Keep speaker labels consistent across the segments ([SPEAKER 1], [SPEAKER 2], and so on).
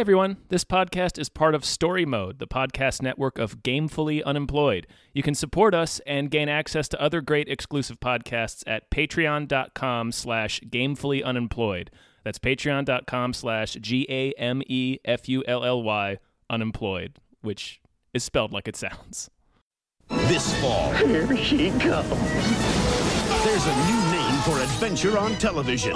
[SPEAKER 1] everyone. This podcast is part of Story Mode, the podcast network of Gamefully Unemployed. You can support us and gain access to other great exclusive podcasts at patreon.com/gamefullyunemployed. That's patreon.com/GAMEFULLY unemployed, which is spelled like it sounds.
[SPEAKER 2] This fall,
[SPEAKER 3] Here she comes.
[SPEAKER 2] there's a new name for adventure on television.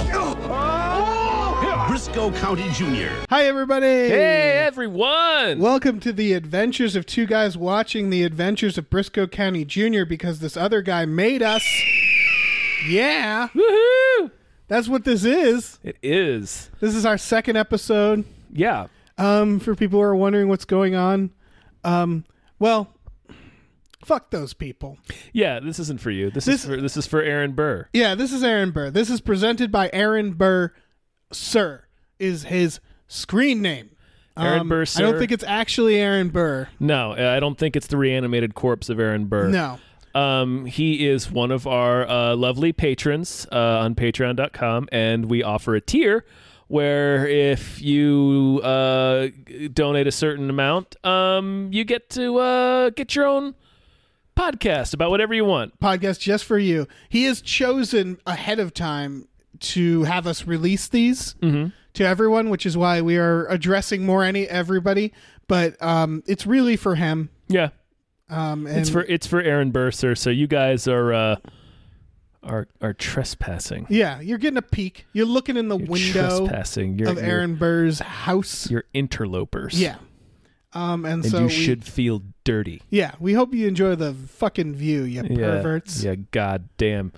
[SPEAKER 2] Briscoe County Jr.
[SPEAKER 4] Hi, everybody.
[SPEAKER 1] Hey, everyone!
[SPEAKER 4] Welcome to the adventures of two guys watching the adventures of Briscoe County Jr. because this other guy made us. Yeah.
[SPEAKER 1] Woohoo!
[SPEAKER 4] That's what this is.
[SPEAKER 1] It is.
[SPEAKER 4] This is our second episode.
[SPEAKER 1] Yeah.
[SPEAKER 4] For people who are wondering what's going on. Well, fuck those people.
[SPEAKER 1] Yeah, this isn't for you. This is for Aaron Burr.
[SPEAKER 4] Yeah, this is Aaron Burr. This is presented by Aaron Burr, Sir, is his screen name.
[SPEAKER 1] Aaron Burr, Sir.
[SPEAKER 4] I don't think it's actually Aaron Burr.
[SPEAKER 1] No, I don't think it's the reanimated corpse of Aaron Burr.
[SPEAKER 4] No.
[SPEAKER 1] He is one of our lovely patrons on patreon.com, and we offer a tier where if you donate a certain amount, you get to get your own podcast about whatever you want.
[SPEAKER 4] Podcast just for you. He has chosen ahead of time to have us release these to everyone, which is why we are addressing everybody. But it's really for him.
[SPEAKER 1] Yeah.
[SPEAKER 4] And
[SPEAKER 1] It's for Aaron Burr, sir. So you guys are trespassing.
[SPEAKER 4] Yeah, you're getting a peek. You're looking in the window
[SPEAKER 1] trespassing.
[SPEAKER 4] of Aaron Burr's house.
[SPEAKER 1] You're interlopers.
[SPEAKER 4] Yeah. And
[SPEAKER 1] so
[SPEAKER 4] you
[SPEAKER 1] should feel dirty.
[SPEAKER 4] Yeah, we hope you enjoy the fucking view, you perverts.
[SPEAKER 1] Yeah, goddamn.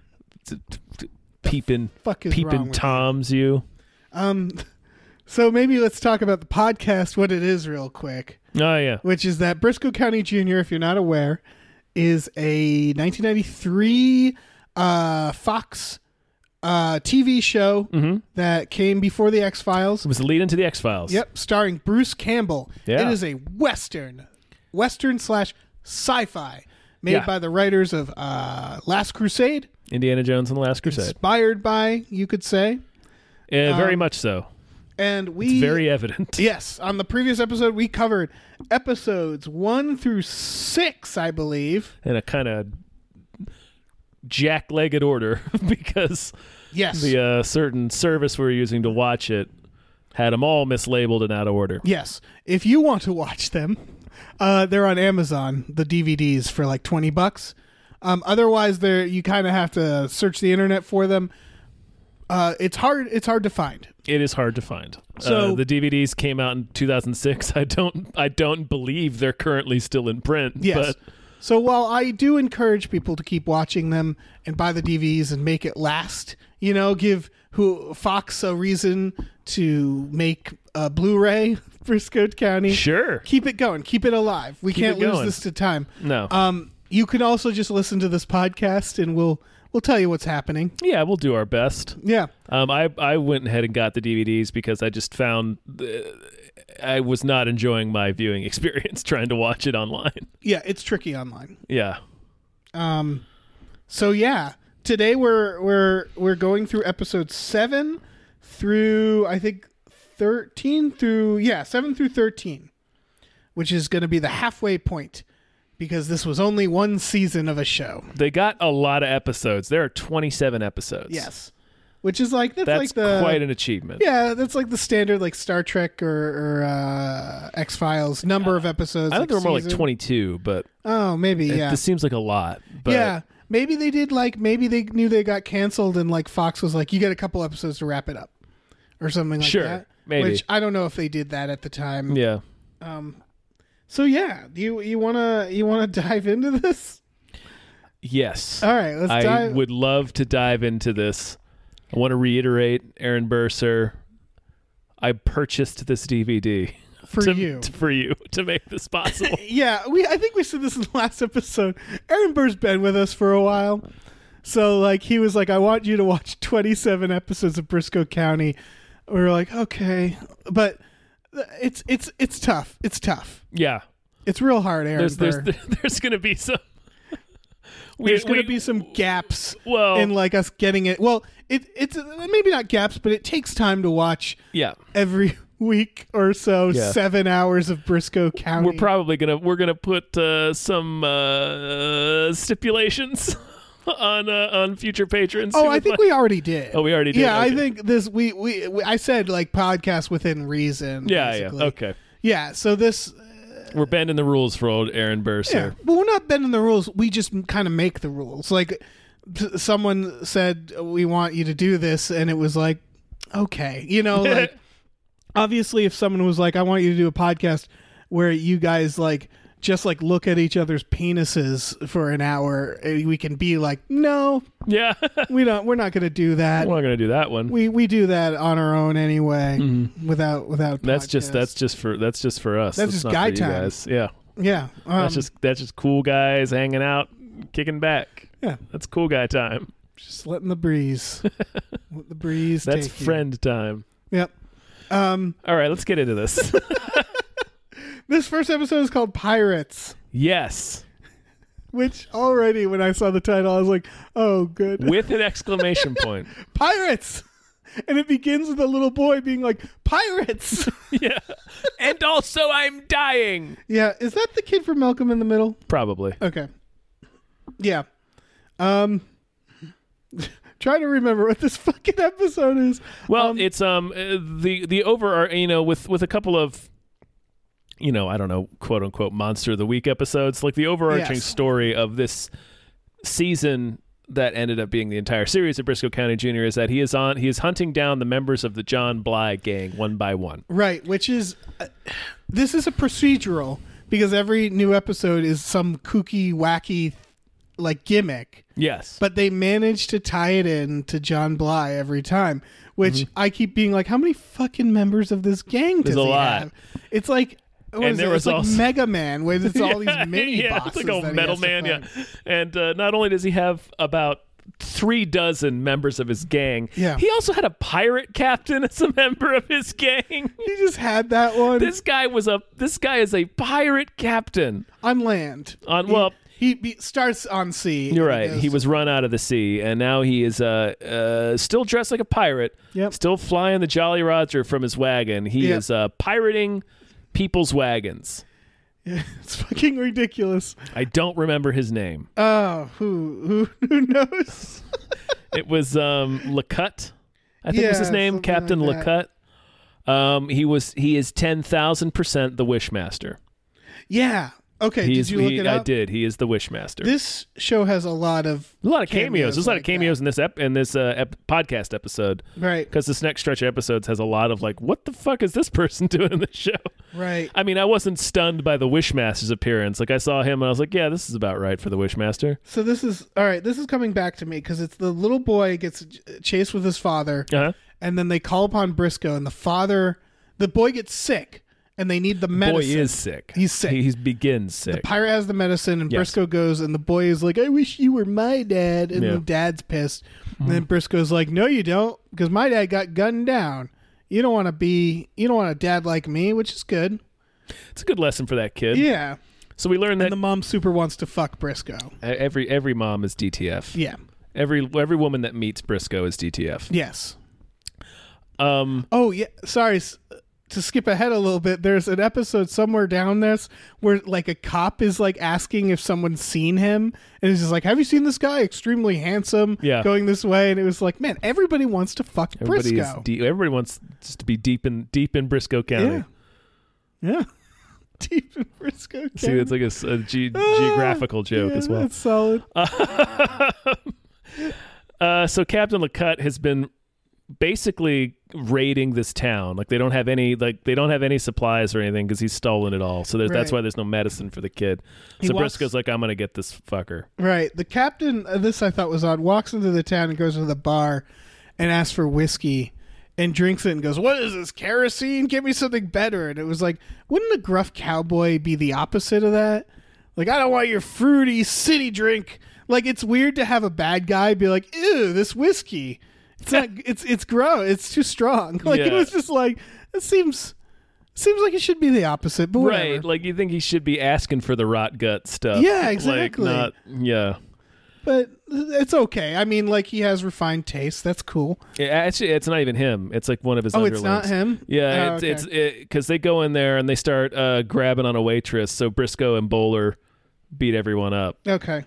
[SPEAKER 1] Peeping
[SPEAKER 4] fuck is wrong with
[SPEAKER 1] Toms, you.
[SPEAKER 4] So maybe let's talk about the podcast, what it is real quick.
[SPEAKER 1] Oh, yeah.
[SPEAKER 4] Which is that Briscoe County Jr., if you're not aware, is a 1993 Fox TV show that came before the X-Files.
[SPEAKER 1] It was the lead into the X-Files.
[SPEAKER 4] Yep, starring Bruce Campbell.
[SPEAKER 1] Yeah.
[SPEAKER 4] It is a Western / sci-fi made by the writers of Last Crusade.
[SPEAKER 1] Indiana Jones and the Last Crusade.
[SPEAKER 4] Inspired by, you could say.
[SPEAKER 1] Very much so.
[SPEAKER 4] And
[SPEAKER 1] it's very evident.
[SPEAKER 4] Yes. On the previous episode, we covered episodes 1 through 6, I believe.
[SPEAKER 1] In a kind of jack-legged order because the certain service we were using to watch it had them all mislabeled and out of order.
[SPEAKER 4] Yes. If you want to watch them, they're on Amazon, the DVDs, for like $20. Otherwise, you kind of have to search the internet for them. It's hard to find.
[SPEAKER 1] It is hard to find.
[SPEAKER 4] So
[SPEAKER 1] the DVDs came out in 2006. I don't believe they're currently still in print.
[SPEAKER 4] Yes.
[SPEAKER 1] But
[SPEAKER 4] so while I do encourage people to keep watching them and buy the DVDs and make it last, give Fox a reason to make a Blu-ray Briscoe County.
[SPEAKER 1] Sure.
[SPEAKER 4] Keep it going. Keep it alive. We can't lose this to time.
[SPEAKER 1] No.
[SPEAKER 4] You can also just listen to this podcast and we'll tell you what's happening.
[SPEAKER 1] Yeah, we'll do our best.
[SPEAKER 4] Yeah.
[SPEAKER 1] I went ahead and got the DVDs because I just found I was not enjoying my viewing experience trying to watch it online.
[SPEAKER 4] Yeah, it's tricky online.
[SPEAKER 1] Yeah.
[SPEAKER 4] So yeah, today we're going through episode 7 through I think 13 through 7 through 13, which is going to be the halfway point. Because this was only one season of a show.
[SPEAKER 1] They got a lot of episodes. There are 27 episodes.
[SPEAKER 4] Yes. Which is like... That's like
[SPEAKER 1] quite an achievement.
[SPEAKER 4] Yeah, that's like the standard like Star Trek or X-Files number of episodes.
[SPEAKER 1] I think there were more like 22, but...
[SPEAKER 4] Oh, maybe,
[SPEAKER 1] This seems like a lot. But
[SPEAKER 4] yeah. Maybe they did maybe they knew they got canceled and like Fox was like, you get a couple episodes to wrap it up. Or something like that.
[SPEAKER 1] Maybe.
[SPEAKER 4] Which I don't know if they did that at the time.
[SPEAKER 1] Yeah.
[SPEAKER 4] So yeah, you wanna dive into this?
[SPEAKER 1] Yes.
[SPEAKER 4] All right, let's dive.
[SPEAKER 1] I would love to dive into this. I want to reiterate, Aaron Burr, sir, I purchased this DVD
[SPEAKER 4] for you
[SPEAKER 1] to make this possible.
[SPEAKER 4] Yeah, I think we said this in the last episode. Aaron Burr's been with us for a while, so like he was like, I want you to watch 27 episodes of Briscoe County. We were like, okay, but. It's tough. It's tough.
[SPEAKER 1] Yeah.
[SPEAKER 4] It's real hard, Aaron Burr.
[SPEAKER 1] There's going to be some...
[SPEAKER 4] There's going to be some gaps in like us getting it. Well, it's maybe not gaps, but it takes time to watch
[SPEAKER 1] Yeah.
[SPEAKER 4] every week or so,
[SPEAKER 1] Yeah.
[SPEAKER 4] 7 hours of Briscoe County.
[SPEAKER 1] We're probably gonna put some stipulations on future patrons.
[SPEAKER 4] Oh,
[SPEAKER 1] who
[SPEAKER 4] I
[SPEAKER 1] would
[SPEAKER 4] think
[SPEAKER 1] like-
[SPEAKER 4] we already did.
[SPEAKER 1] Oh, we already did?
[SPEAKER 4] Yeah,
[SPEAKER 1] Okay.
[SPEAKER 4] I think this. We I said like podcast within reason.
[SPEAKER 1] Yeah,
[SPEAKER 4] basically.
[SPEAKER 1] yeah. Okay.
[SPEAKER 4] Yeah. So this.
[SPEAKER 1] We're bending the rules for old Aaron Burse
[SPEAKER 4] Yeah.
[SPEAKER 1] here.
[SPEAKER 4] Well, we're not bending the rules. We just kind of make the rules. Like someone said, we want you to do this, and it was like, okay, like obviously, if someone was like, I want you to do a podcast where you guys like just like look at each other's penises for an hour, we can be like, no,
[SPEAKER 1] Yeah.
[SPEAKER 4] we're not going to do that.
[SPEAKER 1] We're not gonna do that one.
[SPEAKER 4] We do that on our own anyway, without.
[SPEAKER 1] That's
[SPEAKER 4] podcast.
[SPEAKER 1] just for us.
[SPEAKER 4] That's just
[SPEAKER 1] not
[SPEAKER 4] guy
[SPEAKER 1] for you
[SPEAKER 4] time.
[SPEAKER 1] guys. Yeah.
[SPEAKER 4] Yeah.
[SPEAKER 1] That's just cool guys hanging out, kicking back.
[SPEAKER 4] Yeah.
[SPEAKER 1] That's cool guy time.
[SPEAKER 4] Just letting the breeze, let the breeze.
[SPEAKER 1] That's
[SPEAKER 4] take you.
[SPEAKER 1] friend time.
[SPEAKER 4] Yep.
[SPEAKER 1] All right, let's get into this.
[SPEAKER 4] This first episode is called Pirates,
[SPEAKER 1] Yes,
[SPEAKER 4] which already when I saw the title, I was like, oh, good.
[SPEAKER 1] with an exclamation point.
[SPEAKER 4] Pirates! And it begins with a little boy being like, Pirates!
[SPEAKER 1] Yeah. And also, I'm dying.
[SPEAKER 4] Yeah, is that the kid from Malcolm in the Middle?
[SPEAKER 1] Probably.
[SPEAKER 4] Okay. Yeah. Trying to remember what this fucking episode is.
[SPEAKER 1] Well, it's the over with a couple of I don't know, quote unquote monster of the week episodes, like the overarching
[SPEAKER 4] Yes.
[SPEAKER 1] story of this season that ended up being the entire series of Briscoe County Jr. is that he is hunting down the members of the John Bly gang one by one.
[SPEAKER 4] Right, which is this is a procedural because every new episode is some kooky, wacky like gimmick.
[SPEAKER 1] Yes.
[SPEAKER 4] But they manage to tie it in to John Bly every time, which I keep being like, how many fucking members of this gang does
[SPEAKER 1] There's a
[SPEAKER 4] he
[SPEAKER 1] lot.
[SPEAKER 4] have? It's like, what
[SPEAKER 1] And
[SPEAKER 4] is
[SPEAKER 1] there
[SPEAKER 4] it?
[SPEAKER 1] was
[SPEAKER 4] It's like
[SPEAKER 1] also-
[SPEAKER 4] Mega Man, where it's all these mini
[SPEAKER 1] yeah,
[SPEAKER 4] bosses.
[SPEAKER 1] it's like
[SPEAKER 4] that
[SPEAKER 1] a
[SPEAKER 4] he
[SPEAKER 1] Metal
[SPEAKER 4] has to
[SPEAKER 1] Man, yeah.
[SPEAKER 4] fight.
[SPEAKER 1] And not only does he have about 36 members of his gang,
[SPEAKER 4] Yeah.
[SPEAKER 1] he also had a pirate captain as a member of his gang.
[SPEAKER 4] He just had that one
[SPEAKER 1] This guy is a pirate captain.
[SPEAKER 4] on land. He starts on sea.
[SPEAKER 1] You're
[SPEAKER 4] and
[SPEAKER 1] right.
[SPEAKER 4] goes
[SPEAKER 1] He was run out of the sea, and now he is still dressed like a pirate.
[SPEAKER 4] Yep.
[SPEAKER 1] Still flying the Jolly Roger from his wagon. He
[SPEAKER 4] Yep.
[SPEAKER 1] is pirating people's wagons.
[SPEAKER 4] It's fucking ridiculous.
[SPEAKER 1] I don't remember his name.
[SPEAKER 4] Oh, who knows?
[SPEAKER 1] It was Lecut, I think was his
[SPEAKER 4] Yeah,
[SPEAKER 1] name,
[SPEAKER 4] something
[SPEAKER 1] Captain
[SPEAKER 4] like that.
[SPEAKER 1] Lecut. He is 10,000% the Wishmaster.
[SPEAKER 4] Yeah. Okay.
[SPEAKER 1] Did
[SPEAKER 4] Did you look it up?
[SPEAKER 1] I did. He is the Wishmaster.
[SPEAKER 4] This show has a lot of
[SPEAKER 1] cameos. There's a lot of
[SPEAKER 4] like
[SPEAKER 1] cameos in this podcast episode.
[SPEAKER 4] Right.
[SPEAKER 1] Because this next stretch of episodes has a lot of like, what the fuck is this person doing in this show?
[SPEAKER 4] Right.
[SPEAKER 1] I mean, I wasn't stunned by the Wishmaster's appearance. Like I saw him and I was like, yeah, this is about right for the Wishmaster.
[SPEAKER 4] So this is all right. This is coming back to me because it's the little boy gets chased with his father,
[SPEAKER 1] Uh-huh.
[SPEAKER 4] and then they call upon Briscoe, and the boy gets sick, and they need the medicine.
[SPEAKER 1] Boy is sick.
[SPEAKER 4] He's sick.
[SPEAKER 1] He begins sick.
[SPEAKER 4] The pirate has the medicine, and
[SPEAKER 1] Yes.
[SPEAKER 4] Briscoe goes, and the boy is like, "I wish you were my dad," and
[SPEAKER 1] Yeah.
[SPEAKER 4] the dad's pissed. And then Briscoe's like, "No, you don't, because my dad got gunned down. You don't want a dad like me," which is good.
[SPEAKER 1] It's a good lesson for that kid.
[SPEAKER 4] Yeah.
[SPEAKER 1] So we learned that
[SPEAKER 4] And the mom super wants to fuck Briscoe.
[SPEAKER 1] every mom is DTF.
[SPEAKER 4] Yeah.
[SPEAKER 1] Every woman that meets Briscoe is DTF.
[SPEAKER 4] Yes.
[SPEAKER 1] Oh
[SPEAKER 4] yeah. Sorry. To skip ahead a little bit, there's an episode somewhere down this where like a cop is like asking if someone's seen him, and he's just like, "Have you seen this guy? Extremely handsome,
[SPEAKER 1] Yeah.
[SPEAKER 4] going this way." And it was like, man, everybody wants to fuck
[SPEAKER 1] Everybody
[SPEAKER 4] Briscoe.
[SPEAKER 1] everybody wants just to be deep in Briscoe County.
[SPEAKER 4] Yeah. Deep in Briscoe County.
[SPEAKER 1] See, it's like a geographical joke
[SPEAKER 4] Yeah,
[SPEAKER 1] as well.
[SPEAKER 4] That's solid.
[SPEAKER 1] So Captain Lecut has been basically raiding this town. Like they don't have any supplies or anything because he's stolen it all. So that's
[SPEAKER 4] Right.
[SPEAKER 1] why there's no medicine for the kid.
[SPEAKER 4] He
[SPEAKER 1] So
[SPEAKER 4] walks-
[SPEAKER 1] Briscoe's like, I'm gonna get this fucker.
[SPEAKER 4] Right. The captain, this I thought was odd, walks into the town and goes to the bar and asks for whiskey and drinks it and goes, "What is this, kerosene? Give me something better." And it was like, wouldn't a gruff cowboy be the opposite of that? Like, "I don't want your fruity city drink." Like, it's weird to have a bad guy be like, "Ew, this whiskey. It's not, it's gross. It's too strong." Like, it
[SPEAKER 1] Yeah.
[SPEAKER 4] was just like, it seems like it should be the opposite, but whatever.
[SPEAKER 1] Right. Like you think he should be asking for the rot gut stuff.
[SPEAKER 4] Yeah, exactly.
[SPEAKER 1] Like not, yeah.
[SPEAKER 4] But it's okay. I mean, like, he has refined taste. That's cool.
[SPEAKER 1] Yeah, actually, it's not even him. It's like one of his
[SPEAKER 4] Oh,
[SPEAKER 1] underlings.
[SPEAKER 4] it's not him?
[SPEAKER 1] Yeah,
[SPEAKER 4] Oh, okay.
[SPEAKER 1] it's because they go in there and they start grabbing on a waitress. So Briscoe and Bowler beat everyone up.
[SPEAKER 4] Okay.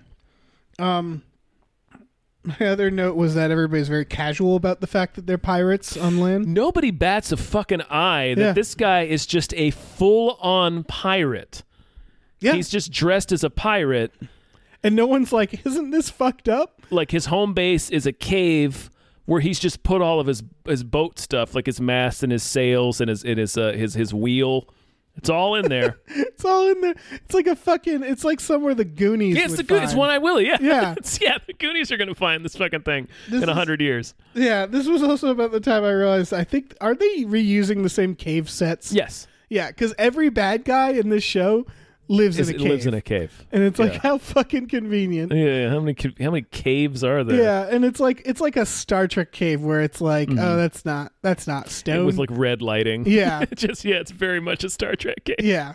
[SPEAKER 4] My other note was that everybody's very casual about the fact that they're pirates on land.
[SPEAKER 1] Nobody bats a fucking eye that
[SPEAKER 4] Yeah.
[SPEAKER 1] this guy is just a full-on pirate.
[SPEAKER 4] Yeah.
[SPEAKER 1] He's just dressed as a pirate.
[SPEAKER 4] And no one's like, isn't this fucked up?
[SPEAKER 1] Like, his home base is a cave where he's just put all of his boat stuff, like his mast and his sails and his wheel. It's all in there.
[SPEAKER 4] It's all in there. It's like it's like somewhere the Goonies
[SPEAKER 1] Yeah, it's
[SPEAKER 4] would
[SPEAKER 1] it's
[SPEAKER 4] find.
[SPEAKER 1] One Eye Willie. Yeah,
[SPEAKER 4] Yeah.
[SPEAKER 1] The Goonies are gonna find this fucking thing
[SPEAKER 4] This
[SPEAKER 1] in
[SPEAKER 4] is-
[SPEAKER 1] 100 years.
[SPEAKER 4] Yeah, this was also about the time I realized, I think, are they reusing the same cave sets?
[SPEAKER 1] Yes,
[SPEAKER 4] Yeah, because every bad guy in this show lives in a cave.
[SPEAKER 1] lives in a cave.
[SPEAKER 4] And it's like,
[SPEAKER 1] Yeah.
[SPEAKER 4] how fucking convenient.
[SPEAKER 1] Yeah, how many caves are there?
[SPEAKER 4] Yeah, and it's like a Star Trek cave where it's like, oh, that's not stone.
[SPEAKER 1] with like red lighting.
[SPEAKER 4] Yeah.
[SPEAKER 1] It's very much a Star Trek cave.
[SPEAKER 4] Yeah.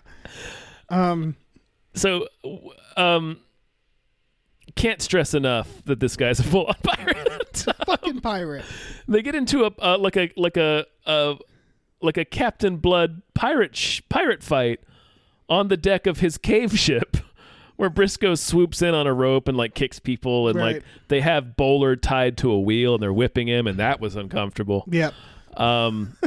[SPEAKER 1] So, can't stress enough that this guy's a full-on pirate.
[SPEAKER 4] Fucking pirate.
[SPEAKER 1] They get into a like a Captain Blood pirate fight on the deck of his cave ship, where Briscoe swoops in on a rope and like kicks people, and
[SPEAKER 4] Right.
[SPEAKER 1] like they have Bowler tied to a wheel and they're whipping him, and that was uncomfortable.
[SPEAKER 4] Yep.
[SPEAKER 1] Um,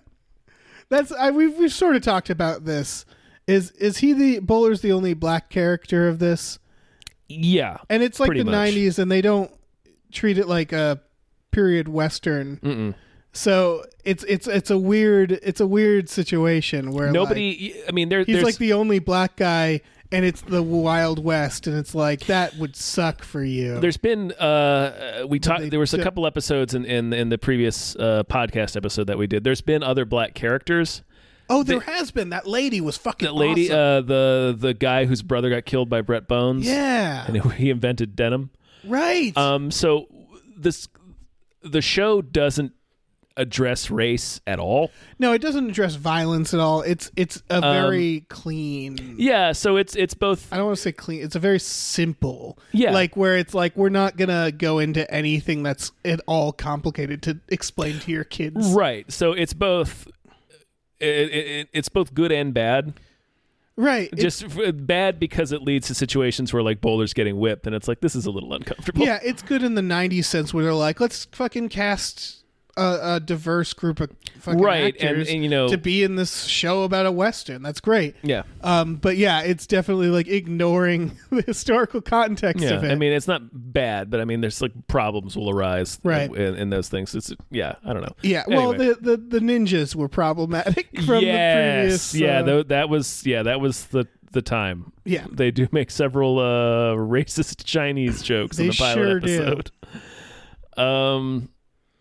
[SPEAKER 4] We've sort of talked about this. Is he Bowler's the only black character of this?
[SPEAKER 1] yeah,
[SPEAKER 4] And it's like
[SPEAKER 1] Pretty
[SPEAKER 4] the
[SPEAKER 1] much.
[SPEAKER 4] 90s, and they don't treat it like a period western.
[SPEAKER 1] Mm-mm.
[SPEAKER 4] So it's a weird situation where
[SPEAKER 1] nobody. I mean,
[SPEAKER 4] he's
[SPEAKER 1] there's
[SPEAKER 4] like the only black guy, and it's the Wild West, and it's like that would suck for you.
[SPEAKER 1] There's been we talked.
[SPEAKER 4] they
[SPEAKER 1] There was a
[SPEAKER 4] did-
[SPEAKER 1] couple episodes in the previous podcast episode that we did. There's been other black characters.
[SPEAKER 4] there has been that lady was fucking
[SPEAKER 1] That lady,
[SPEAKER 4] awesome.
[SPEAKER 1] the guy whose brother got killed by Brett Bones.
[SPEAKER 4] Yeah,
[SPEAKER 1] and he invented denim.
[SPEAKER 4] right.
[SPEAKER 1] So the show doesn't address race at all.
[SPEAKER 4] No, it doesn't address violence at all. It's a very clean.
[SPEAKER 1] Yeah, so it's both.
[SPEAKER 4] I don't want to say clean. It's a very simple.
[SPEAKER 1] Yeah.
[SPEAKER 4] Like where it's like we're not gonna go into anything that's at all complicated to explain to your kids.
[SPEAKER 1] Right. So it's both. It's both good and bad.
[SPEAKER 4] Right.
[SPEAKER 1] Just bad because it leads to situations where like Bowler's getting whipped, and it's like this is a little uncomfortable.
[SPEAKER 4] Yeah, it's good in the 90s sense where they're like, let's fucking cast a diverse group of fucking
[SPEAKER 1] Right,
[SPEAKER 4] actors
[SPEAKER 1] and, you know-
[SPEAKER 4] to be in this show about a Western. That's great.
[SPEAKER 1] Yeah.
[SPEAKER 4] But yeah, it's definitely like ignoring the historical context
[SPEAKER 1] Yeah,
[SPEAKER 4] of it.
[SPEAKER 1] I mean it's not bad, but I mean there's like problems will arise
[SPEAKER 4] Right.
[SPEAKER 1] in those things. It's I don't know.
[SPEAKER 4] yeah,
[SPEAKER 1] Anyway.
[SPEAKER 4] well, the ninjas were problematic from
[SPEAKER 1] yes,
[SPEAKER 4] the previous.
[SPEAKER 1] that was the time.
[SPEAKER 4] Yeah.
[SPEAKER 1] They do make several racist Chinese jokes in
[SPEAKER 4] They
[SPEAKER 1] the pilot
[SPEAKER 4] sure do.
[SPEAKER 1] episode.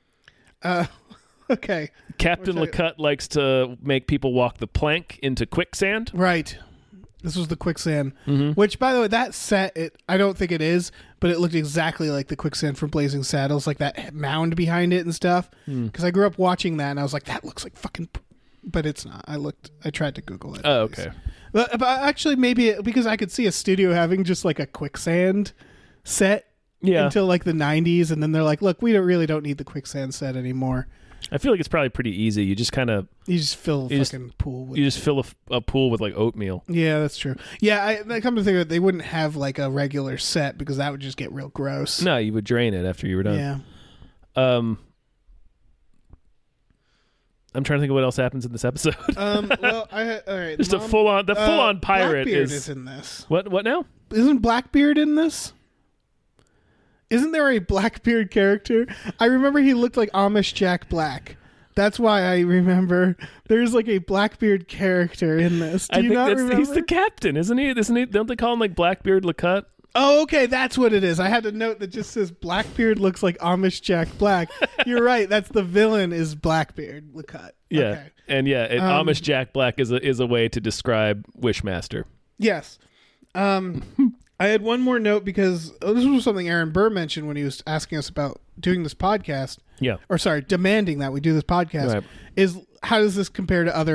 [SPEAKER 4] Okay.
[SPEAKER 1] Captain
[SPEAKER 4] Which
[SPEAKER 1] LeCutt likes to make people walk the plank into quicksand.
[SPEAKER 4] Right. This was the quicksand,
[SPEAKER 1] Mm-hmm.
[SPEAKER 4] which, by the way, that set, I don't think it is, but it looked exactly like the quicksand from Blazing Saddles, like that mound behind it and stuff.
[SPEAKER 1] Hmm.
[SPEAKER 4] Because I grew up watching that, and I was like, that looks like fucking... But it's not. I tried to Google it.
[SPEAKER 1] Oh, okay.
[SPEAKER 4] But actually, maybe because I could see a studio having just like a quicksand set
[SPEAKER 1] Yeah.
[SPEAKER 4] until like the 90s, and then they're like, look, we really don't need the quicksand set anymore.
[SPEAKER 1] I feel like it's probably pretty easy. You just kind of
[SPEAKER 4] You just fill
[SPEAKER 1] You just-
[SPEAKER 4] fucking pool with...
[SPEAKER 1] you just fill a pool with like oatmeal.
[SPEAKER 4] Yeah, that's true. Yeah, I come to think of it, they wouldn't have like a regular set because that would just get real gross.
[SPEAKER 1] No, you would drain it after you were done.
[SPEAKER 4] Yeah.
[SPEAKER 1] I'm trying to think of what else happens in this episode.
[SPEAKER 4] Well, all right.
[SPEAKER 1] Just a full on pirate
[SPEAKER 4] Blackbeard
[SPEAKER 1] is
[SPEAKER 4] in this.
[SPEAKER 1] what now?
[SPEAKER 4] Isn't Blackbeard in this? Isn't there a Blackbeard character? I remember he looked like Amish Jack Black. That's why I remember there's like a Blackbeard character in this. Do you not remember?
[SPEAKER 1] He's the captain, isn't he? Isn't he? Don't they call him like Blackbeard LeCutt?
[SPEAKER 4] Oh, okay, that's what it is. I had a note that just says Blackbeard looks like Amish Jack Black. You're right. That's the villain is Blackbeard LeCutt.
[SPEAKER 1] Yeah,
[SPEAKER 4] Okay.
[SPEAKER 1] and Amish Jack Black is a way to describe Wishmaster.
[SPEAKER 4] Yes. I had one more note because this was something Aaron Burr mentioned when he was asking us about doing this podcast.
[SPEAKER 1] Yeah.
[SPEAKER 4] Or sorry, demanding that we do this podcast.
[SPEAKER 1] Right.
[SPEAKER 4] Is how does this compare to other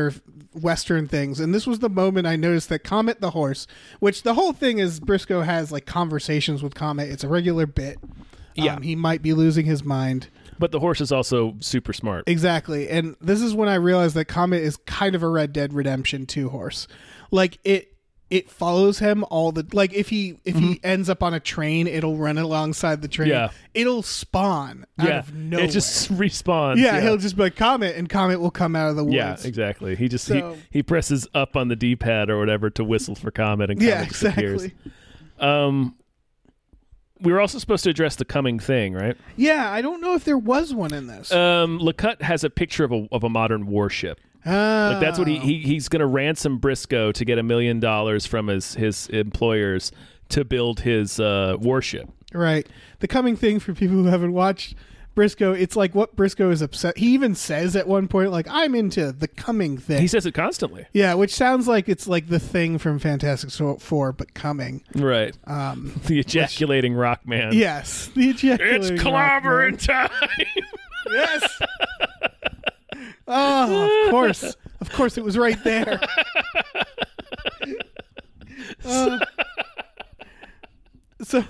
[SPEAKER 4] Western things, and this was the moment I noticed that Comet the horse, which the whole thing is Briscoe has like conversations with Comet. It's a regular bit.
[SPEAKER 1] Yeah.
[SPEAKER 4] He might be losing his mind.
[SPEAKER 1] But the horse is also super smart.
[SPEAKER 4] Exactly. And this is when I realized that Comet is kind of a Red Dead Redemption 2 horse. Like it follows him all the like if he ends up on a train, it'll run alongside the train.
[SPEAKER 1] Yeah.
[SPEAKER 4] It'll spawn out of nowhere.
[SPEAKER 1] It just respawns.
[SPEAKER 4] Yeah, he'll just be like Comet, and Comet will come out of the woods.
[SPEAKER 1] Yeah, exactly. He just
[SPEAKER 4] So-
[SPEAKER 1] he presses up on the D-pad or whatever to whistle for Comet, and Comet
[SPEAKER 4] Yeah,
[SPEAKER 1] disappears.
[SPEAKER 4] exactly.
[SPEAKER 1] We were also supposed to address the coming thing, right?
[SPEAKER 4] Yeah, I don't know if there was one in this.
[SPEAKER 1] LeCut has a picture of a modern warship. Like that's what he's going to ransom Briscoe to get $1 million from his employers to build his warship.
[SPEAKER 4] Right. The coming thing, for people who haven't watched Briscoe, it's like what Briscoe is upset. He even says at one point, like, I'm into the coming thing.
[SPEAKER 1] He says it constantly.
[SPEAKER 4] Yeah, which sounds like it's like the thing from Fantastic Four, but coming.
[SPEAKER 1] Right. The ejaculating rock man.
[SPEAKER 4] Yes. The ejaculating
[SPEAKER 1] It's
[SPEAKER 4] rock man.
[SPEAKER 1] clobbering time.
[SPEAKER 4] Yes. Oh, of course. Of course, it was right there. So,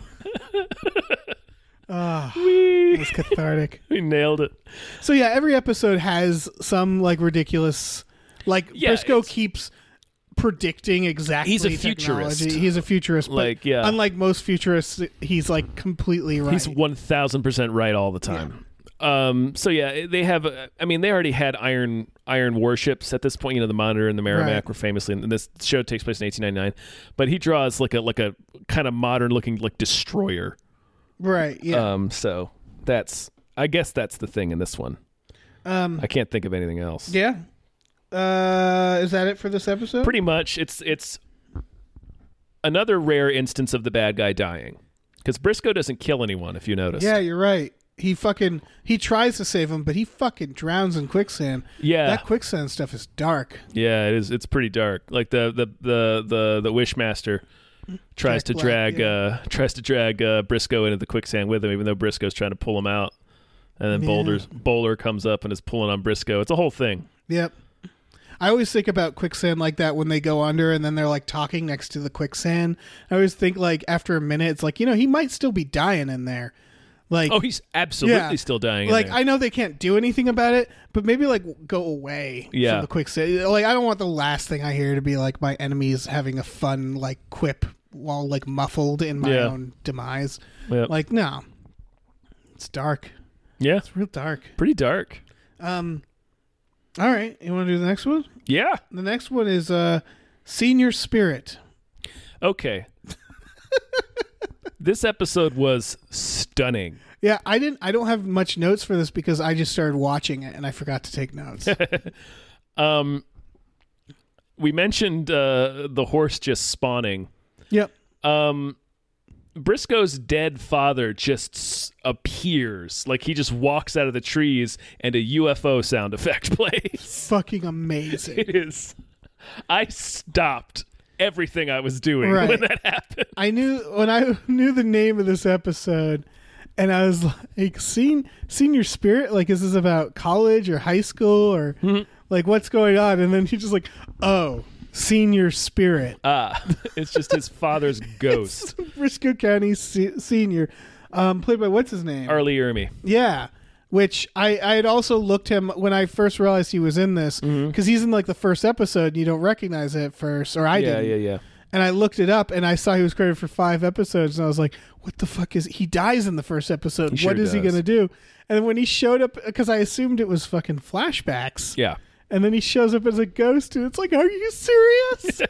[SPEAKER 4] it was cathartic.
[SPEAKER 1] We nailed it.
[SPEAKER 4] So yeah, every episode has some like ridiculous, like
[SPEAKER 1] Yeah,
[SPEAKER 4] Briscoe
[SPEAKER 1] it's-
[SPEAKER 4] keeps predicting exactly.
[SPEAKER 1] He's a
[SPEAKER 4] technology.
[SPEAKER 1] futurist.
[SPEAKER 4] He's a futurist, but
[SPEAKER 1] Like, yeah.
[SPEAKER 4] unlike most futurists, he's like completely right.
[SPEAKER 1] He's 1,000% right all the time. So yeah, they have. I mean, they already had iron warships at this point. You know, the Monitor and the Merrimack
[SPEAKER 4] Right.
[SPEAKER 1] were famously. And this show takes place in 1899, but he draws like a kind of modern looking like destroyer.
[SPEAKER 4] Right. Yeah.
[SPEAKER 1] So I guess that's the thing in this one. I can't think of anything else.
[SPEAKER 4] Yeah. Is that it for this episode?
[SPEAKER 1] Pretty much, it's another rare instance of the bad guy dying, because Briscoe doesn't kill anyone. If you notice.
[SPEAKER 4] Yeah, you're right. He tries to save him, but he fucking drowns in quicksand.
[SPEAKER 1] Yeah.
[SPEAKER 4] That quicksand stuff is dark.
[SPEAKER 1] Yeah, it is. It's pretty dark. Like the Wishmaster tries to
[SPEAKER 4] Jack Black,
[SPEAKER 1] drag Briscoe into the quicksand with him, even though Briscoe's trying to pull him out. And then Bowler comes up and is pulling on Briscoe. It's a whole thing.
[SPEAKER 4] Yep. I always think about quicksand like that when they go under and then they're like talking next to the quicksand. I always think like after a minute, it's like, he might still be dying in there. Like,
[SPEAKER 1] Oh, he's absolutely still dying.
[SPEAKER 4] Like,
[SPEAKER 1] in there.
[SPEAKER 4] I know they can't do anything about it, but maybe like go away
[SPEAKER 1] Yeah.
[SPEAKER 4] from the quicksand. Like, I don't want the last thing I hear to be like my enemies having a fun like quip while like muffled in my own demise.
[SPEAKER 1] Yep.
[SPEAKER 4] Like, no, it's dark.
[SPEAKER 1] Yeah,
[SPEAKER 4] It's real dark.
[SPEAKER 1] pretty dark.
[SPEAKER 4] All right, you want to do the next one?
[SPEAKER 1] Yeah.
[SPEAKER 4] The next one is Senior Spirit.
[SPEAKER 1] Okay. This episode was stunning.
[SPEAKER 4] Yeah, I don't have much notes for this because I just started watching it and I forgot to take notes.
[SPEAKER 1] We mentioned the horse just spawning.
[SPEAKER 4] Yep.
[SPEAKER 1] Briscoe's dead father just appears. Like he just walks out of the trees and a UFO sound effect plays.
[SPEAKER 4] Fucking amazing.
[SPEAKER 1] It is. I stopped everything I was doing
[SPEAKER 4] Right.
[SPEAKER 1] when that happened.
[SPEAKER 4] I knew the name of this episode, and I was like, Senior Spirit? Like, is this about college or high school or like what's going on? And then he's just like, oh, Senior Spirit.
[SPEAKER 1] It's just his father's ghost.
[SPEAKER 4] Briscoe County Senior, played by what's his name?
[SPEAKER 1] Arlie Ermey.
[SPEAKER 4] Yeah. Which I had also looked him when I first realized he was in this because he's in like the first episode and you don't recognize it at first, or I didn't.
[SPEAKER 1] Yeah.
[SPEAKER 4] And I looked it up and I saw he was credited for 5 episodes and I was like, what the fuck he dies in the first episode.
[SPEAKER 1] He
[SPEAKER 4] What
[SPEAKER 1] sure
[SPEAKER 4] is he
[SPEAKER 1] does.
[SPEAKER 4] going to do? And when he showed up, because I assumed it was fucking flashbacks.
[SPEAKER 1] Yeah.
[SPEAKER 4] And then he shows up as a ghost and it's like, are you serious?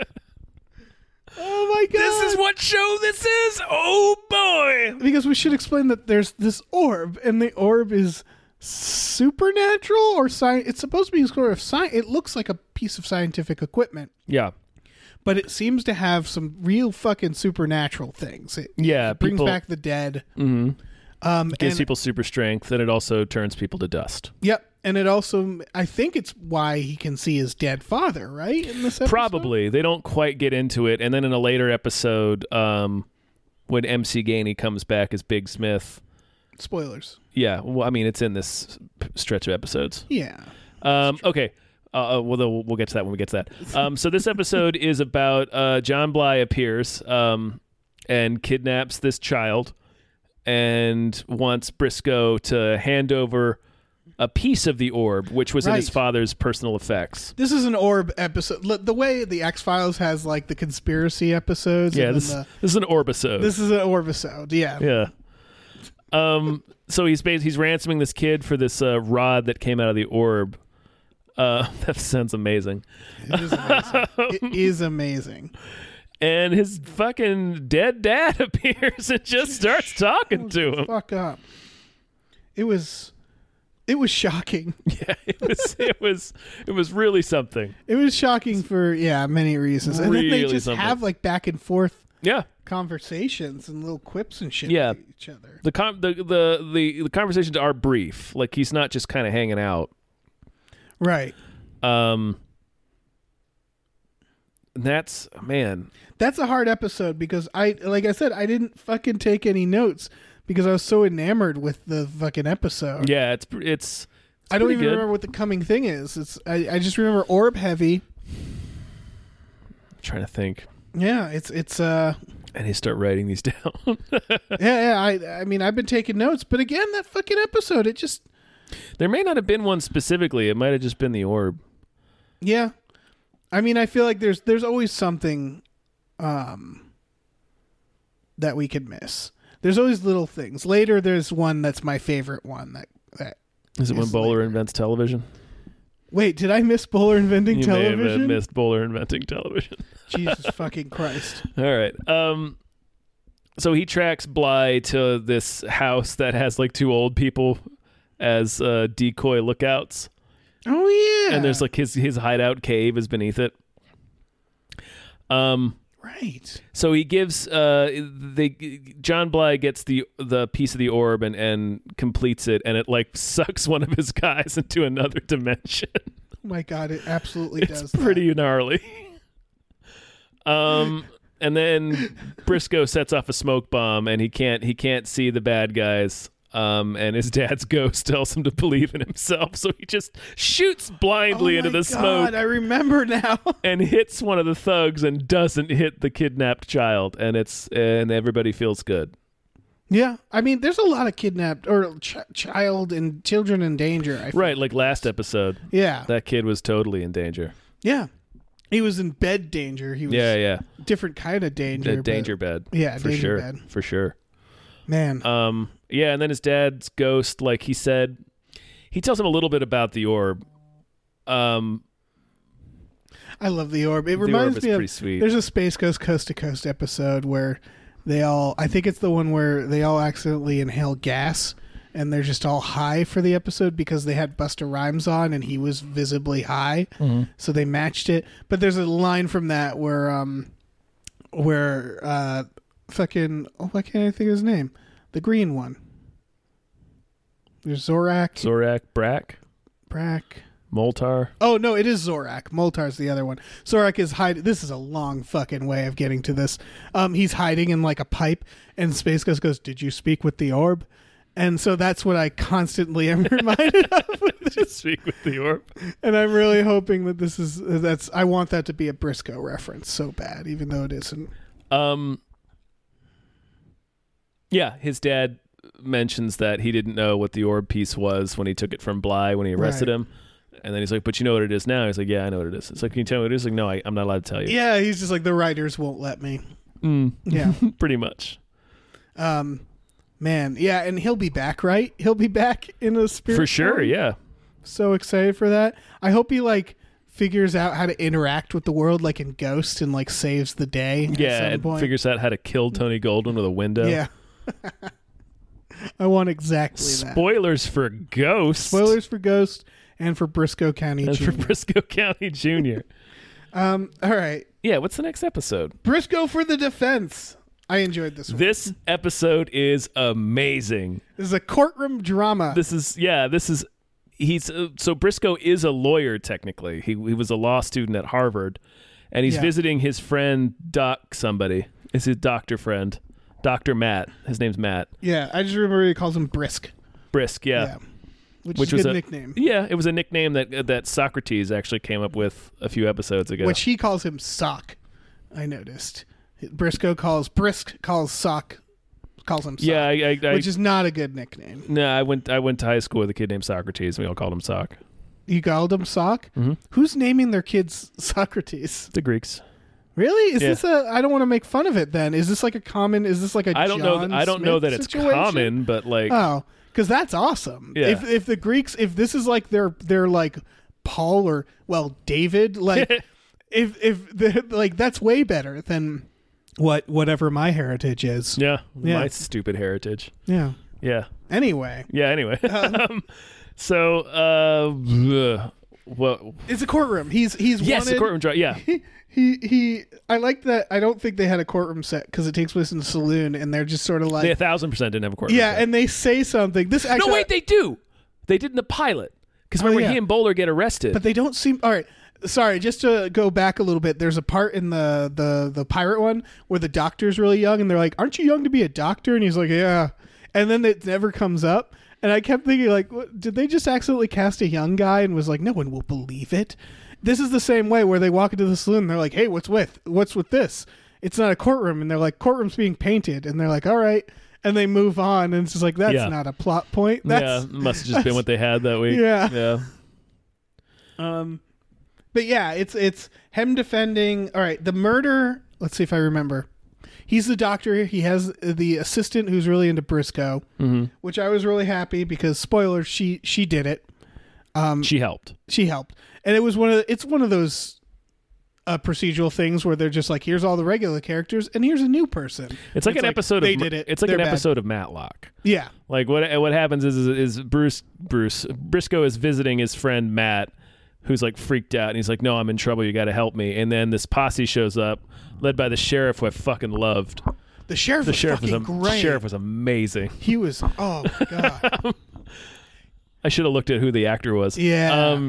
[SPEAKER 4] Oh my God.
[SPEAKER 1] This is what show this is? Oh boy.
[SPEAKER 4] Because we should explain that there's this orb, and the orb is supernatural or science. It's supposed to be sort of science. It looks like a piece of scientific equipment,
[SPEAKER 1] Yeah.
[SPEAKER 4] but it seems to have some real fucking supernatural things. It brings
[SPEAKER 1] people
[SPEAKER 4] back the dead.
[SPEAKER 1] gives
[SPEAKER 4] and-
[SPEAKER 1] people super strength, and it also turns people to dust.
[SPEAKER 4] Yep, and it also, I think it's why he can see his dead father, right? In this episode?
[SPEAKER 1] Probably. They don't quite get into it. And then in a later episode, when MC Gainey comes back as Big Smith.
[SPEAKER 4] Spoilers.
[SPEAKER 1] Yeah. Well, I mean, it's in this stretch of episodes.
[SPEAKER 4] Yeah.
[SPEAKER 1] Okay. We'll get to that when we get to that. So this episode is about John Bly appears and kidnaps this child and wants Briscoe to hand over a piece of the orb, which was in his father's personal effects.
[SPEAKER 4] This is an orb episode. The way the X-Files has like the conspiracy episodes.
[SPEAKER 1] Yeah, this is an orbisode.
[SPEAKER 4] This is an orbisode. Yeah.
[SPEAKER 1] Yeah. So he's ransoming this kid for this rod that came out of the orb. That sounds amazing.
[SPEAKER 4] It is amazing. It is amazing.
[SPEAKER 1] And his fucking dead dad appears and just starts talking to him.
[SPEAKER 4] Fuck up. It was shocking.
[SPEAKER 1] Yeah, it was really something.
[SPEAKER 4] It was shocking for many reasons. And then they just have like back and forth conversations and little quips and shit with each other.
[SPEAKER 1] The conversations are brief. Like he's not just kind of hanging out.
[SPEAKER 4] Right.
[SPEAKER 1] That's
[SPEAKER 4] a hard episode because I didn't fucking take any notes because I was so enamored with the fucking episode.
[SPEAKER 1] Yeah, it's
[SPEAKER 4] I don't even
[SPEAKER 1] good.
[SPEAKER 4] remember what the coming thing is. I just remember orb heavy.
[SPEAKER 1] I'm trying to think.
[SPEAKER 4] Yeah, it's
[SPEAKER 1] and he start writing these down.
[SPEAKER 4] I mean I've been taking notes, but again that fucking episode it just
[SPEAKER 1] there may not have been one specifically. It might have just been the orb.
[SPEAKER 4] Yeah. I mean, I feel like there's always something that we could miss. There's always little things. Later, there's one that's my favorite one. That
[SPEAKER 1] is it when Bowler invents television?
[SPEAKER 4] Wait, did I miss Bowler inventing television?
[SPEAKER 1] You may have missed Bowler inventing television.
[SPEAKER 4] Jesus fucking Christ.
[SPEAKER 1] All right. So he tracks Bly to this house that has like two old people as decoy lookouts.
[SPEAKER 4] Oh yeah,
[SPEAKER 1] and there's like his hideout cave is beneath it.
[SPEAKER 4] Right.
[SPEAKER 1] So he gives John Bly gets the piece of the orb and completes it, and it like sucks one of his guys into another dimension.
[SPEAKER 4] Oh my god, it absolutely does.
[SPEAKER 1] It's pretty gnarly. And then Briscoe sets off a smoke bomb, and he can't see the bad guys. And his dad's ghost tells him to believe in himself, so he just shoots blindly into the smoke.
[SPEAKER 4] I remember now.
[SPEAKER 1] And hits one of the thugs and doesn't hit the kidnapped child, and everybody feels good.
[SPEAKER 4] Yeah, I mean, there's a lot of kidnapped or child and children in danger. I
[SPEAKER 1] right, like last episode.
[SPEAKER 4] Yeah,
[SPEAKER 1] that kid was totally in danger.
[SPEAKER 4] Yeah, he was in bed danger. He was different kind of danger.
[SPEAKER 1] Danger bed.
[SPEAKER 4] Yeah,
[SPEAKER 1] for
[SPEAKER 4] danger
[SPEAKER 1] sure.
[SPEAKER 4] bed
[SPEAKER 1] For sure.
[SPEAKER 4] Man.
[SPEAKER 1] Yeah, and then his dad's ghost, like he said, he tells him a little bit about the orb.
[SPEAKER 4] I love the orb. It reminds me of
[SPEAKER 1] pretty sweet.
[SPEAKER 4] There's a Space Ghost Coast to Coast episode where I think it's the one where they all accidentally inhale gas and they're just all high for the episode because they had Busta Rhymes on and he was visibly high. Mm-hmm. So they matched it. But there's a line from that where fucking, why can't I think of his name? The green one. There's Zorak.
[SPEAKER 1] Brack. Moltar.
[SPEAKER 4] Oh, no, it is Zorak. Moltar's the other one. Zorak is hiding. This is a long fucking way of getting to this. He's hiding in like a pipe, and Space Ghost goes, "Did you speak with the orb?" And so that's what I constantly am reminded of.
[SPEAKER 1] Did you speak with the orb?
[SPEAKER 4] And I'm really hoping that I want that to be a Briscoe reference so bad, even though it isn't.
[SPEAKER 1] Yeah, his dad mentions that he didn't know what the orb piece was when he took it from Bly when he arrested him. And then he's like, but you know what it is now? He's like, yeah, I know what it is. It's like, can you tell me what it is? Like, no, I'm not allowed to tell you.
[SPEAKER 4] Yeah, he's just like, the writers won't let me.
[SPEAKER 1] Yeah. Pretty much.
[SPEAKER 4] Man, yeah, and he'll be back, right? He'll be back in the spirit
[SPEAKER 1] for sure,
[SPEAKER 4] form.
[SPEAKER 1] Yeah.
[SPEAKER 4] So excited for that. I hope he like figures out how to interact with the world like in Ghost and like saves the day.
[SPEAKER 1] Yeah, and figures out how to kill Tony Goldwyn with a window.
[SPEAKER 4] Yeah. I want exactly that.
[SPEAKER 1] Spoilers for Ghost.
[SPEAKER 4] Spoilers for Ghost and for Briscoe County Jr.
[SPEAKER 1] For Briscoe County Jr.
[SPEAKER 4] All right.
[SPEAKER 1] Yeah, what's the next episode?
[SPEAKER 4] Briscoe for the Defense. I enjoyed this one.
[SPEAKER 1] This episode is amazing.
[SPEAKER 4] This is a courtroom drama.
[SPEAKER 1] So Briscoe is a lawyer technically. He was a law student at Harvard, and he's visiting his friend Doc somebody. It's his doctor friend. Dr. Matt. His name's Matt.
[SPEAKER 4] Yeah, I just remember he calls him Brisk.
[SPEAKER 1] Brisk, yeah.
[SPEAKER 4] which
[SPEAKER 1] which
[SPEAKER 4] is
[SPEAKER 1] was
[SPEAKER 4] a
[SPEAKER 1] a
[SPEAKER 4] good nickname.
[SPEAKER 1] Yeah, it was a nickname that Socrates actually came up with a few episodes ago.
[SPEAKER 4] Which he calls him Sock. I noticed. Brisk calls Sock calls him Sock.
[SPEAKER 1] Yeah, I
[SPEAKER 4] which is not a good nickname.
[SPEAKER 1] no, I went to high school with a kid named Socrates, and we all called him Sock.
[SPEAKER 4] You called him Sock?
[SPEAKER 1] Mm-hmm.
[SPEAKER 4] Who's naming their kids Socrates?
[SPEAKER 1] The Greeks.
[SPEAKER 4] Really? Is
[SPEAKER 1] Yeah.
[SPEAKER 4] this I don't want to make fun of it then. Is this like a common, is this like a
[SPEAKER 1] I don't
[SPEAKER 4] John
[SPEAKER 1] know. I don't know
[SPEAKER 4] Smith
[SPEAKER 1] that it's
[SPEAKER 4] situation?
[SPEAKER 1] common, but like,
[SPEAKER 4] Oh, because that's awesome.
[SPEAKER 1] Yeah.
[SPEAKER 4] If the Greeks, if this is like their like Paul or David, like if the like that's way better than whatever my heritage is.
[SPEAKER 1] yeah,
[SPEAKER 4] Yeah.
[SPEAKER 1] my stupid heritage.
[SPEAKER 4] Yeah.
[SPEAKER 1] Yeah,
[SPEAKER 4] Anyway,
[SPEAKER 1] yeah. Anyway, so well,
[SPEAKER 4] it's a courtroom. He's
[SPEAKER 1] yes, the
[SPEAKER 4] wanted.
[SPEAKER 1] courtroom drama. Yeah,
[SPEAKER 4] He I like that. I don't think they had a courtroom set because it takes place in the saloon, and they're just sort of like
[SPEAKER 1] they 1,000% didn't have a courtroom.
[SPEAKER 4] yeah,
[SPEAKER 1] set.
[SPEAKER 4] and they say something. This actually
[SPEAKER 1] no, wait, they do. They did in the pilot because remember
[SPEAKER 4] yeah.
[SPEAKER 1] he and Bowler get arrested.
[SPEAKER 4] but they don't seem all right. Sorry, just to go back a little bit. There's a part in the pirate one where the doctor's really young, and they're like, "Aren't you young to be a doctor?" And he's like, "Yeah," and then it never comes up. And I kept thinking, like, what, did they just accidentally cast a young guy and was like, no one will believe it? This is the same way where they walk into the saloon and they're like, hey, what's with this? It's not a courtroom. And they're like, courtroom's being painted. And they're like, all right. And they move on. And it's just like, that's
[SPEAKER 1] Yeah.
[SPEAKER 4] not a plot point. That's,
[SPEAKER 1] yeah, must have just been what they had that week.
[SPEAKER 4] Yeah.
[SPEAKER 1] yeah.
[SPEAKER 4] But yeah, it's him defending. All right. The murder. Let's see if I remember. He's the doctor. He has the assistant who's really into Briscoe, which I was really happy because spoilers, she did it.
[SPEAKER 1] She helped.
[SPEAKER 4] She helped, and it's one of those procedural things where they're just like, here's all the regular characters and here's a new person.
[SPEAKER 1] It's like an episode
[SPEAKER 4] they
[SPEAKER 1] of
[SPEAKER 4] did it.
[SPEAKER 1] It's like
[SPEAKER 4] They're
[SPEAKER 1] an
[SPEAKER 4] bad.
[SPEAKER 1] episode of Matlock.
[SPEAKER 4] Yeah,
[SPEAKER 1] Like what happens is Briscoe is visiting his friend Matt, who's like freaked out, and he's like, "No, I'm in trouble. You got to help me." And then this posse shows up, led by the sheriff, who I fucking loved.
[SPEAKER 4] the sheriff.
[SPEAKER 1] The sheriff
[SPEAKER 4] fucking great.
[SPEAKER 1] The sheriff was amazing.
[SPEAKER 4] He was. Oh my god.
[SPEAKER 1] I should have looked at who the actor was.
[SPEAKER 4] Yeah.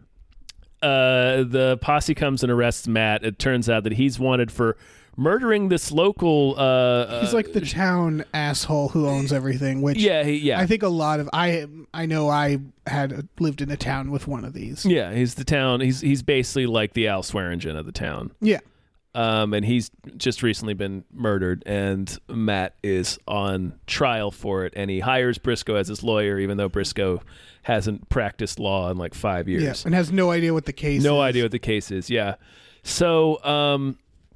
[SPEAKER 1] The posse comes and arrests Matt. It turns out that he's wanted for murdering this local.
[SPEAKER 4] He's like the town asshole who owns everything. Which
[SPEAKER 1] yeah.
[SPEAKER 4] I think a lot of I know I had lived in a town with one of these.
[SPEAKER 1] Yeah, he's the town. He's basically like the Al Swearingen of the town.
[SPEAKER 4] Yeah.
[SPEAKER 1] And he's just recently been murdered, and Matt is on trial for it, and he hires Briscoe as his lawyer, even though Briscoe hasn't practiced law in like 5 years.
[SPEAKER 4] Yeah, and has no idea what the case is.
[SPEAKER 1] No idea what the case is, yeah. So,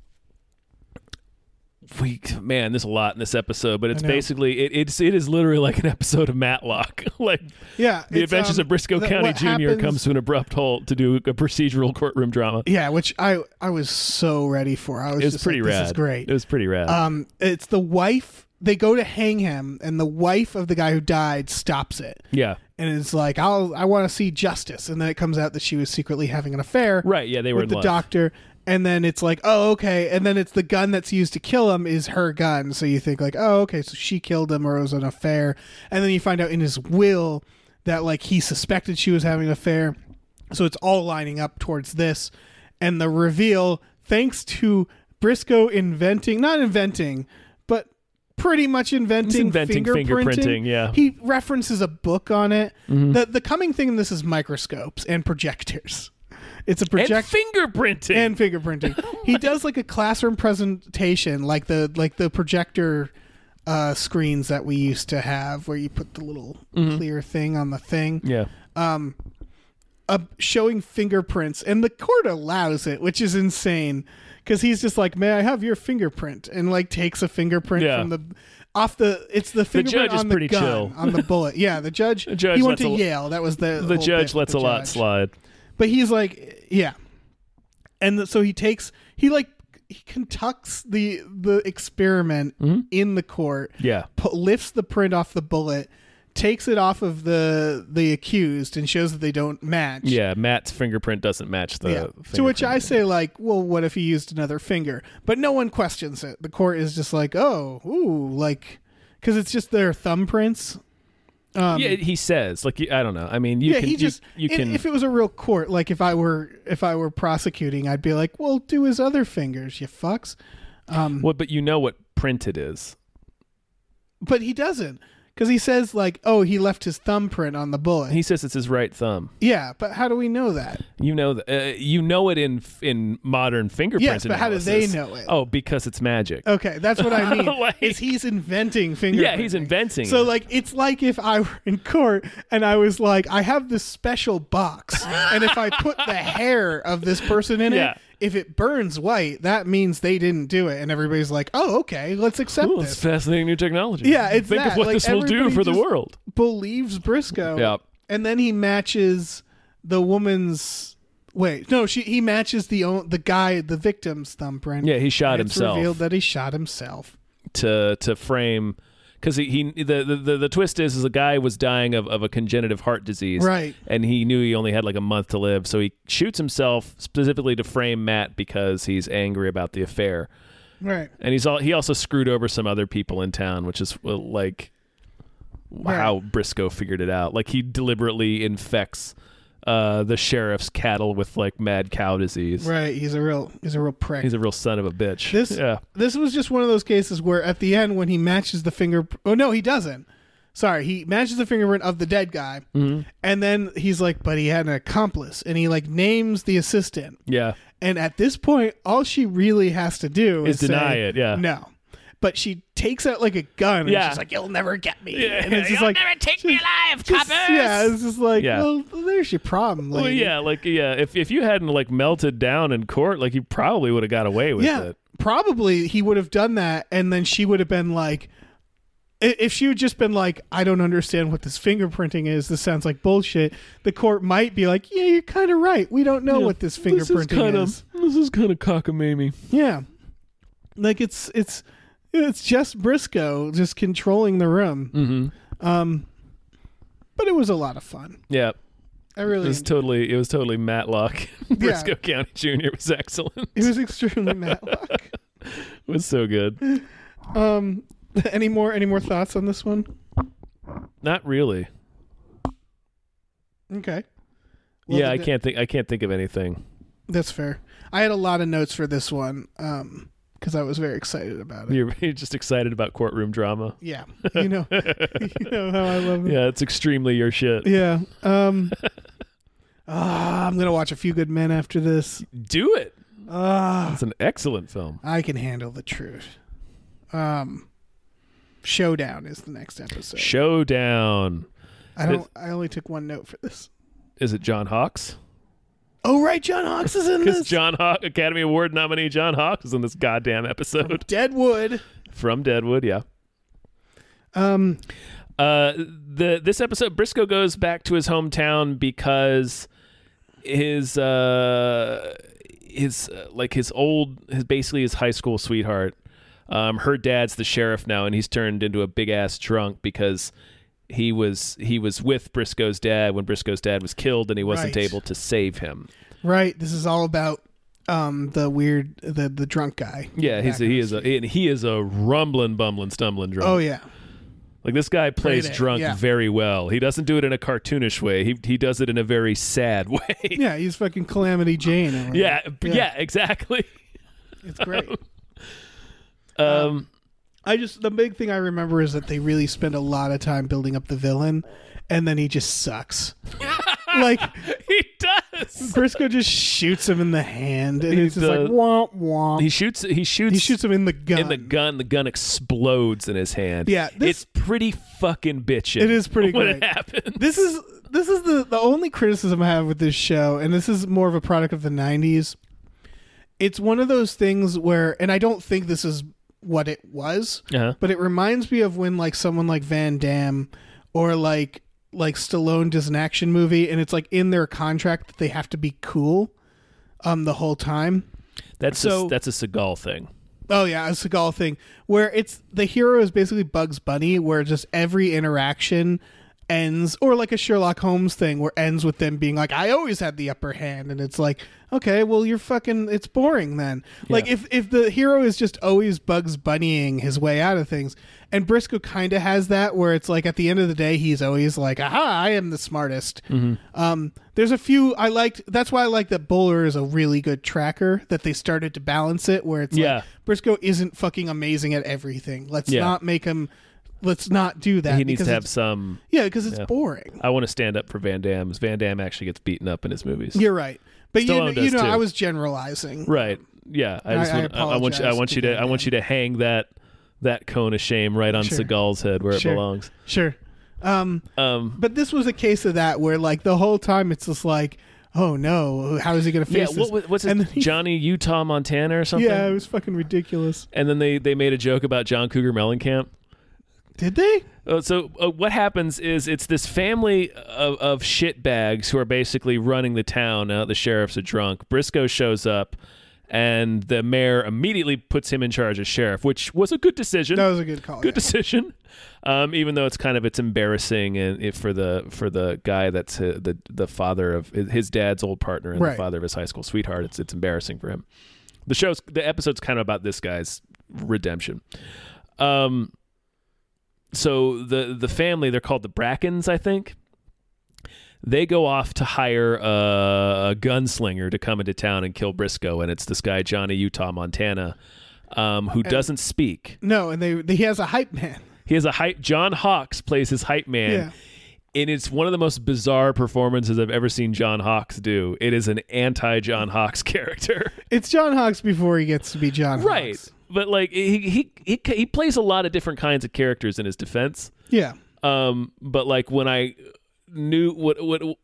[SPEAKER 1] there's a lot in this episode, but it's
[SPEAKER 4] know.
[SPEAKER 1] basically, it is literally like an episode of Matlock. Like,
[SPEAKER 4] Yeah.
[SPEAKER 1] the
[SPEAKER 4] it's,
[SPEAKER 1] Adventures of Briscoe County
[SPEAKER 4] what
[SPEAKER 1] Jr.
[SPEAKER 4] happens-
[SPEAKER 1] comes to an abrupt halt to do a procedural courtroom drama.
[SPEAKER 4] Yeah, which I was so ready for. I was
[SPEAKER 1] It was
[SPEAKER 4] just
[SPEAKER 1] pretty
[SPEAKER 4] like,
[SPEAKER 1] rad.
[SPEAKER 4] This is great.
[SPEAKER 1] It was pretty rad.
[SPEAKER 4] It's the wife. They go to hang him, and the wife of the guy who died stops it,
[SPEAKER 1] yeah.
[SPEAKER 4] and it's like, I want to see justice. And then it comes out that she was secretly having an affair,
[SPEAKER 1] Right, yeah, they were
[SPEAKER 4] with
[SPEAKER 1] in
[SPEAKER 4] the
[SPEAKER 1] love.
[SPEAKER 4] doctor. And then it's like, oh, okay. And then it's the gun that's used to kill him is her gun. So you think like, oh, okay, so she killed him or it was an affair. And then you find out in his will that like he suspected she was having an affair. So it's all lining up towards this. And the reveal, thanks to Briscoe but pretty much inventing
[SPEAKER 1] fingerprinting, yeah.
[SPEAKER 4] He references a book on it. The coming thing in this is microscopes and projectors. It's a project
[SPEAKER 1] And fingerprinting.
[SPEAKER 4] and fingerprinting. He does like a classroom presentation, like the projector screens that we used to have, where you put the little clear thing on the thing.
[SPEAKER 1] yeah.
[SPEAKER 4] Showing fingerprints, and the court allows it, which is insane. Because he's just like, "May I have your fingerprint?" and like takes a fingerprint
[SPEAKER 1] Yeah.
[SPEAKER 4] from the fingerprint
[SPEAKER 1] judge is
[SPEAKER 4] on the
[SPEAKER 1] pretty
[SPEAKER 4] gun
[SPEAKER 1] chill.
[SPEAKER 4] on the bullet. Yeah, the judge.
[SPEAKER 1] judge
[SPEAKER 4] he went
[SPEAKER 1] lets
[SPEAKER 4] to
[SPEAKER 1] a-
[SPEAKER 4] Yale. That was the
[SPEAKER 1] The
[SPEAKER 4] whole
[SPEAKER 1] judge
[SPEAKER 4] bit with
[SPEAKER 1] lets
[SPEAKER 4] the
[SPEAKER 1] a lot
[SPEAKER 4] judge.
[SPEAKER 1] slide.
[SPEAKER 4] But he's like, yeah. And so he conducts the experiment in the court,
[SPEAKER 1] Yeah.
[SPEAKER 4] lifts the print off the bullet, takes it off of the accused, and shows that they don't match.
[SPEAKER 1] Yeah, Matt's fingerprint doesn't match the
[SPEAKER 4] Yeah. To which I
[SPEAKER 1] fingerprint.
[SPEAKER 4] say, like, well, what if he used another finger? But no one questions it. The court is just like, oh, ooh, like, because it's just their thumbprints.
[SPEAKER 1] yeah, he says, like, I don't know. I mean, you
[SPEAKER 4] Yeah,
[SPEAKER 1] can,
[SPEAKER 4] he just.
[SPEAKER 1] you can,
[SPEAKER 4] if it was a real court, like if I were prosecuting, I'd be like, well, do his other fingers, you fucks.
[SPEAKER 1] but you know what print it is.
[SPEAKER 4] But he doesn't, Because he says, like, oh, he left his thumbprint on the bullet.
[SPEAKER 1] He says it's his right thumb.
[SPEAKER 4] Yeah, but how do we know that?
[SPEAKER 1] You know it in modern fingerprint
[SPEAKER 4] Yes, but
[SPEAKER 1] analysis.
[SPEAKER 4] how do they know it?
[SPEAKER 1] Oh, because it's magic.
[SPEAKER 4] Okay, that's what I mean.
[SPEAKER 1] Like-
[SPEAKER 4] is he's inventing fingerprinting.
[SPEAKER 1] Yeah, he's inventing
[SPEAKER 4] So,
[SPEAKER 1] it.
[SPEAKER 4] like, it's like if I were in court and I was like, I have this special box, and if I put the hair of this person in
[SPEAKER 1] Yeah.
[SPEAKER 4] it, if it burns white, that means they didn't do it. And everybody's like, oh, okay, let's accept
[SPEAKER 1] Ooh, it's
[SPEAKER 4] this.
[SPEAKER 1] fascinating new technology.
[SPEAKER 4] Yeah, it's
[SPEAKER 1] Think
[SPEAKER 4] that.
[SPEAKER 1] of what
[SPEAKER 4] Like,
[SPEAKER 1] this will do
[SPEAKER 4] everybody
[SPEAKER 1] for the
[SPEAKER 4] just
[SPEAKER 1] world.
[SPEAKER 4] Believes Briscoe.
[SPEAKER 1] Yeah.
[SPEAKER 4] And then he matches the woman's. Wait, no, he matches the victim's thumbprint.
[SPEAKER 1] Yeah, he shot
[SPEAKER 4] And it's
[SPEAKER 1] himself.
[SPEAKER 4] revealed that he shot himself.
[SPEAKER 1] to frame, because the twist is the guy was dying of a congenitive heart disease,
[SPEAKER 4] Right.
[SPEAKER 1] And he knew he only had like a month to live, so he shoots himself specifically to frame Matt because he's angry about the affair,
[SPEAKER 4] Right.
[SPEAKER 1] and he also screwed over some other people in town, which is like how Briscoe figured it out. Like he deliberately infects the sheriff's cattle with like mad cow disease.
[SPEAKER 4] Right. He's a real prick.
[SPEAKER 1] He's a real son of a bitch.
[SPEAKER 4] This was just one of those cases where at the end when he matches the finger. Oh no, he doesn't. Sorry, he matches the fingerprint of the dead guy, and then he's like, but he had an accomplice, and he like names the assistant.
[SPEAKER 1] Yeah.
[SPEAKER 4] And at this point, all she really has to do
[SPEAKER 1] Is
[SPEAKER 4] is
[SPEAKER 1] deny
[SPEAKER 4] say,
[SPEAKER 1] it, yeah.
[SPEAKER 4] No. But she takes out like a gun, and
[SPEAKER 1] Yeah.
[SPEAKER 4] she's like, "You'll never get me."
[SPEAKER 1] Yeah.
[SPEAKER 4] And it's just
[SPEAKER 1] You'll
[SPEAKER 4] like,
[SPEAKER 1] never take me alive,
[SPEAKER 4] just-
[SPEAKER 1] coppers.
[SPEAKER 4] Yeah, it's just like,
[SPEAKER 1] Yeah.
[SPEAKER 4] well, there's your problem.
[SPEAKER 1] Well,
[SPEAKER 4] lady.
[SPEAKER 1] yeah, if you hadn't like melted down in court, like you probably would have got away with
[SPEAKER 4] Yeah,
[SPEAKER 1] it.
[SPEAKER 4] probably he would have done that, and then she would have been like, if she had just been like, I don't understand what this fingerprinting is. This sounds like bullshit. The court might be like, yeah, you're kind of right. We don't know what this fingerprinting is.
[SPEAKER 1] This is kind of cockamamie.
[SPEAKER 4] Yeah, like it's just Briscoe just controlling the room.
[SPEAKER 1] Mm-hmm.
[SPEAKER 4] But it was a lot of fun.
[SPEAKER 1] Yeah,
[SPEAKER 4] I really.
[SPEAKER 1] it was totally Matlock. Briscoe County Jr. was excellent.
[SPEAKER 4] It was extremely Matlock.
[SPEAKER 1] It was so good.
[SPEAKER 4] Any more thoughts on this one?
[SPEAKER 1] Not really.
[SPEAKER 4] Okay. Well,
[SPEAKER 1] Yeah, I can't think of anything.
[SPEAKER 4] That's fair. I had a lot of notes for this one because I was very excited about it.
[SPEAKER 1] You're just excited about courtroom drama.
[SPEAKER 4] Yeah, you know how I love it.
[SPEAKER 1] Yeah, it's extremely your shit.
[SPEAKER 4] Yeah. I'm gonna watch A Few Good Men after this.
[SPEAKER 1] Do it. It's an excellent film.
[SPEAKER 4] I can handle the truth. Showdown is the next episode.
[SPEAKER 1] Showdown.
[SPEAKER 4] I only took one note for this.
[SPEAKER 1] Is it John Hawkes?
[SPEAKER 4] Oh right, John Hawkes is in
[SPEAKER 1] Because
[SPEAKER 4] this.
[SPEAKER 1] John Hawkes, Academy Award nominee John Hawkes is in this goddamn episode.
[SPEAKER 4] Deadwood.
[SPEAKER 1] From Deadwood, yeah. This episode, Briscoe goes back to his hometown because his high school sweetheart, her dad's the sheriff now, and he's turned into a big ass drunk because he was with Briscoe's dad when Briscoe's dad was killed, and he wasn't
[SPEAKER 4] Right.
[SPEAKER 1] able to save him.
[SPEAKER 4] Right. This is all about the drunk guy.
[SPEAKER 1] Yeah, he is a rumbling, bumbling, stumbling drunk.
[SPEAKER 4] Oh yeah.
[SPEAKER 1] Like this guy plays
[SPEAKER 4] A,
[SPEAKER 1] drunk
[SPEAKER 4] yeah.
[SPEAKER 1] very well. He doesn't do it in a cartoonish way. He does it in a very sad way.
[SPEAKER 4] Yeah, he's fucking Calamity Jane. Or
[SPEAKER 1] yeah, exactly.
[SPEAKER 4] It's great.
[SPEAKER 1] Um,
[SPEAKER 4] the big thing I remember is that they really spend a lot of time building up the villain, and then he just sucks. Like
[SPEAKER 1] he does.
[SPEAKER 4] Briscoe just shoots him in the hand, and
[SPEAKER 1] He
[SPEAKER 4] it's just
[SPEAKER 1] does.
[SPEAKER 4] like womp womp.
[SPEAKER 1] He shoots
[SPEAKER 4] him in the gun.
[SPEAKER 1] The gun explodes in his hand.
[SPEAKER 4] Yeah,
[SPEAKER 1] it's pretty fucking bitchin'.
[SPEAKER 4] It is pretty
[SPEAKER 1] when
[SPEAKER 4] great.
[SPEAKER 1] it happens.
[SPEAKER 4] This is the only criticism I have with this show, and this is more of a product of the 90s. It's one of those things where, and I don't think this is what it was, but it reminds me of when like someone like Van Damme or like Stallone does an action movie, and it's like in their contract that they have to be cool the whole time.
[SPEAKER 1] That's a Seagal thing.
[SPEAKER 4] Oh yeah, a Seagal thing where it's the hero is basically Bugs Bunny, where just every interaction ends, or like a Sherlock Holmes thing where ends with them being like, I always had the upper hand, and it's like, okay, well it's boring then.
[SPEAKER 1] Yeah.
[SPEAKER 4] Like if the hero is just always Bugs Bunnying his way out of things, and Briscoe kind of has that where it's like at the end of the day he's always like, aha, I am the smartest. There's a few I liked. That's why I like that Bowler is a really good tracker, that they started to balance it where it's like Briscoe isn't fucking amazing at everything. Let's not make him let's not do that.
[SPEAKER 1] He needs
[SPEAKER 4] because
[SPEAKER 1] to have
[SPEAKER 4] it's-
[SPEAKER 1] some.
[SPEAKER 4] Yeah, because it's
[SPEAKER 1] Yeah.
[SPEAKER 4] boring.
[SPEAKER 1] I want to stand up for Van Damme. Van Damme actually gets beaten up in his movies.
[SPEAKER 4] You're right. But
[SPEAKER 1] Stallone
[SPEAKER 4] you
[SPEAKER 1] does,
[SPEAKER 4] know,
[SPEAKER 1] too.
[SPEAKER 4] I was generalizing.
[SPEAKER 1] Right. Yeah.
[SPEAKER 4] I apologize to
[SPEAKER 1] I want you to hang that cone of shame right on
[SPEAKER 4] Sure.
[SPEAKER 1] Seagal's head where
[SPEAKER 4] Sure.
[SPEAKER 1] it belongs.
[SPEAKER 4] Sure. But this was a case of that where like the whole time it's just like, oh no, how is he going to
[SPEAKER 1] Yeah.
[SPEAKER 4] face this?
[SPEAKER 1] What's it?
[SPEAKER 4] And then he-
[SPEAKER 1] Johnny Utah Montana or something?
[SPEAKER 4] Yeah, it was fucking ridiculous.
[SPEAKER 1] And then they made a joke about John Cougar Mellencamp.
[SPEAKER 4] Did they?
[SPEAKER 1] So what happens is it's this family of shitbags who are basically running the town. Now the sheriffs are drunk. Briscoe shows up, and the mayor immediately puts him in charge as sheriff, which was a good decision.
[SPEAKER 4] That was a good call.
[SPEAKER 1] Good decision. Even though it's embarrassing and for the guy that's the father of his dad's old partner and
[SPEAKER 4] Right.
[SPEAKER 1] the father of his high school sweetheart. It's embarrassing for him. The episode's kind of about this guy's redemption. So the family, they're called the Brackens, I think. They go off to hire a gunslinger to come into town and kill Briscoe, and it's this guy Johnny Utah Montana, who doesn't speak.
[SPEAKER 4] No, and he has a hype man.
[SPEAKER 1] He has a hype. John Hawkes plays his hype man.
[SPEAKER 4] Yeah.
[SPEAKER 1] And it's one of the most bizarre performances I've ever seen John Hawkes do. It is an anti-John Hawkes character.
[SPEAKER 4] It's John Hawkes before he gets to be John
[SPEAKER 1] Right.
[SPEAKER 4] Hawkes.
[SPEAKER 1] But like he plays a lot of different kinds of characters in his defense.
[SPEAKER 4] Yeah.
[SPEAKER 1] But like when I knew what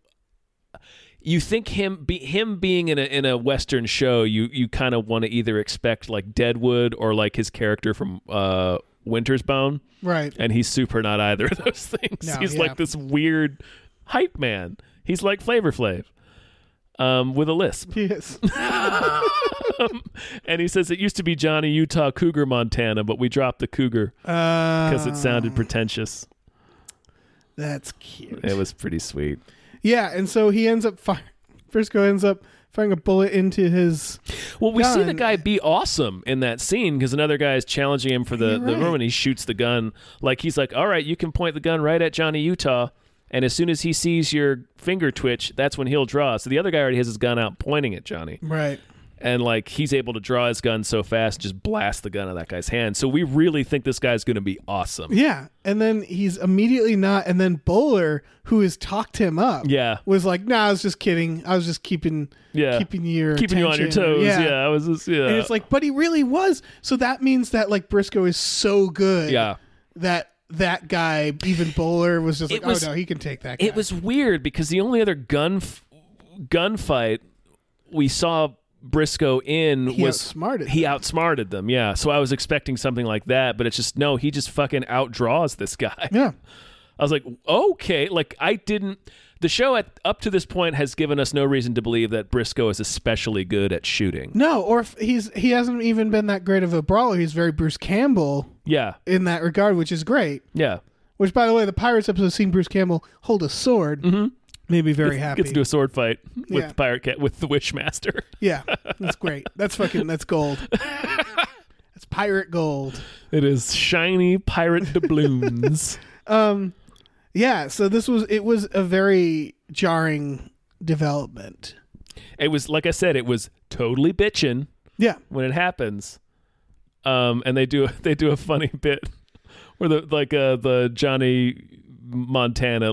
[SPEAKER 1] you think him being in a Western show, you kind of want to either expect like Deadwood or like his character from Winter's Bone.
[SPEAKER 4] Right.
[SPEAKER 1] And he's super not either of those things.
[SPEAKER 4] No,
[SPEAKER 1] He's
[SPEAKER 4] yeah.
[SPEAKER 1] like this weird hype man. He's like Flavor Flav with a lisp.
[SPEAKER 4] Yes.
[SPEAKER 1] And he says it used to be Johnny Utah Cougar Montana, but we dropped the Cougar because it sounded pretentious.
[SPEAKER 4] That's cute.
[SPEAKER 1] It was pretty sweet.
[SPEAKER 4] Yeah, and so he ends up Briscoe ends up firing a bullet into his.
[SPEAKER 1] Well, we see the
[SPEAKER 4] gun.
[SPEAKER 1] guy be awesome in that scene because another guy is challenging him for the
[SPEAKER 4] You're right.
[SPEAKER 1] room, and he shoots the gun. Like he's like, all right, you can point the gun right at Johnny Utah. And as soon as he sees your finger twitch, that's when he'll draw. So the other guy already has his gun out pointing at Johnny.
[SPEAKER 4] Right.
[SPEAKER 1] And like he's able to draw his gun so fast, just blast the gun out of that guy's hand. So we really think this guy's going to be awesome.
[SPEAKER 4] Yeah, and then he's immediately not. And then Bowler, who has talked him up,
[SPEAKER 1] Yeah.
[SPEAKER 4] was like, "Nah, I was just kidding. I was just keeping you
[SPEAKER 1] you on your
[SPEAKER 4] attention."
[SPEAKER 1] toes.
[SPEAKER 4] Yeah.
[SPEAKER 1] Yeah, I was just
[SPEAKER 4] And it's like, but he really was. So that means that like Briscoe is so good.
[SPEAKER 1] yeah.
[SPEAKER 4] That guy, even Bowler, was just
[SPEAKER 1] It
[SPEAKER 4] like,
[SPEAKER 1] was-
[SPEAKER 4] oh no, he can take that guy.
[SPEAKER 1] It was weird because the only other gunfight we saw Briscoe in
[SPEAKER 4] He
[SPEAKER 1] was
[SPEAKER 4] outsmarted
[SPEAKER 1] he
[SPEAKER 4] them.
[SPEAKER 1] outsmarted them. Yeah, so I was expecting something like that, but it's just no. He just fucking outdraws this guy.
[SPEAKER 4] Yeah.
[SPEAKER 1] I was like, okay, like I didn't. The show up to this point has given us no reason to believe that Briscoe is especially good at shooting.
[SPEAKER 4] No, or if he hasn't even been that great of a brawler. He's very Bruce Campbell
[SPEAKER 1] Yeah,
[SPEAKER 4] in that regard, which is great.
[SPEAKER 1] yeah.
[SPEAKER 4] Which, by the way, the Pirates episode seeing Bruce Campbell hold a sword made me very happy.
[SPEAKER 1] Gets to do a sword fight with
[SPEAKER 4] Yeah.
[SPEAKER 1] Pirate Cat with the Wishmaster.
[SPEAKER 4] Yeah, that's great. That's gold. That's pirate gold.
[SPEAKER 1] It is shiny pirate doubloons.
[SPEAKER 4] Yeah, so it was a very jarring development.
[SPEAKER 1] It was like I said, it was totally bitchin'
[SPEAKER 4] Yeah.
[SPEAKER 1] when it happens. And they do a funny bit where the Johnny Montana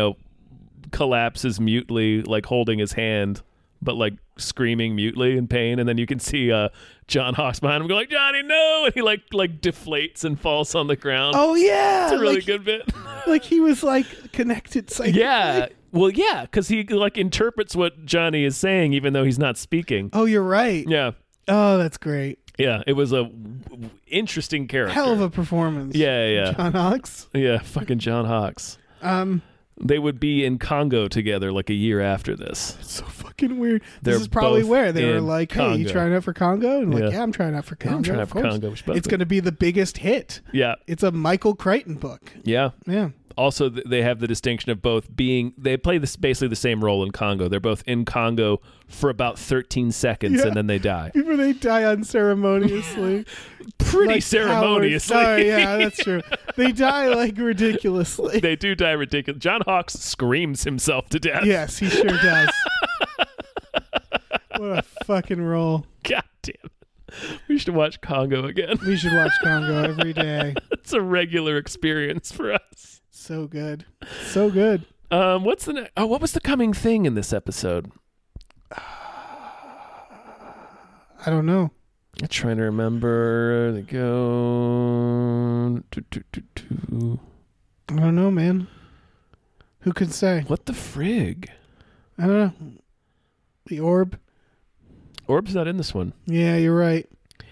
[SPEAKER 1] collapses mutely, like holding his hand, but like screaming mutely in pain, and then you can see John Hawkes behind him go like, Johnny, no, and he like deflates and falls on the ground.
[SPEAKER 4] Oh yeah.
[SPEAKER 1] it's a really
[SPEAKER 4] like,
[SPEAKER 1] good bit.
[SPEAKER 4] Like he was like connected psychically.
[SPEAKER 1] Yeah. Well, yeah, because he like interprets what Johnny is saying, even though he's not speaking.
[SPEAKER 4] Oh, you're right.
[SPEAKER 1] Yeah.
[SPEAKER 4] Oh, that's great.
[SPEAKER 1] Yeah. It was a interesting character.
[SPEAKER 4] Hell of a performance.
[SPEAKER 1] Yeah.
[SPEAKER 4] John Hawkes.
[SPEAKER 1] Yeah. Fucking John Hawkes. They would be in Congo together like a year after this.
[SPEAKER 4] It's so fucking weird.
[SPEAKER 1] They're
[SPEAKER 4] This is probably
[SPEAKER 1] both
[SPEAKER 4] where they were
[SPEAKER 1] in
[SPEAKER 4] like, "Hey, you
[SPEAKER 1] Congo.
[SPEAKER 4] trying out for Congo?" And like,
[SPEAKER 1] Yeah.
[SPEAKER 4] "Yeah, I'm trying out for Congo."
[SPEAKER 1] I'm trying out
[SPEAKER 4] of
[SPEAKER 1] for
[SPEAKER 4] course.
[SPEAKER 1] Congo. We should both
[SPEAKER 4] It's
[SPEAKER 1] be.
[SPEAKER 4] going to be the biggest hit.
[SPEAKER 1] Yeah.
[SPEAKER 4] It's a Michael Crichton book.
[SPEAKER 1] Yeah.
[SPEAKER 4] Yeah.
[SPEAKER 1] Also, they have the distinction of both being, they play basically the same role in Congo. They're both in Congo for about 13 seconds
[SPEAKER 4] Yeah.
[SPEAKER 1] and then they die.
[SPEAKER 4] Before they die unceremoniously.
[SPEAKER 1] Pretty
[SPEAKER 4] Like
[SPEAKER 1] ceremoniously.
[SPEAKER 4] cowards. Oh, yeah, that's true. They die like ridiculously.
[SPEAKER 1] They do die ridiculous. John Hawkes screams himself to death.
[SPEAKER 4] Yes, he sure does. What a fucking role.
[SPEAKER 1] God damn it. We should watch Congo again.
[SPEAKER 4] We should watch Congo every day.
[SPEAKER 1] It's a regular experience for us.
[SPEAKER 4] So good. So good.
[SPEAKER 1] What's the what was the coming thing in this episode?
[SPEAKER 4] I don't know.
[SPEAKER 1] I'm trying to remember. They go.
[SPEAKER 4] I don't know, man. Who can say?
[SPEAKER 1] What the frig?
[SPEAKER 4] I don't know. The orb.
[SPEAKER 1] Orb's not in this one.
[SPEAKER 4] Yeah, you're right.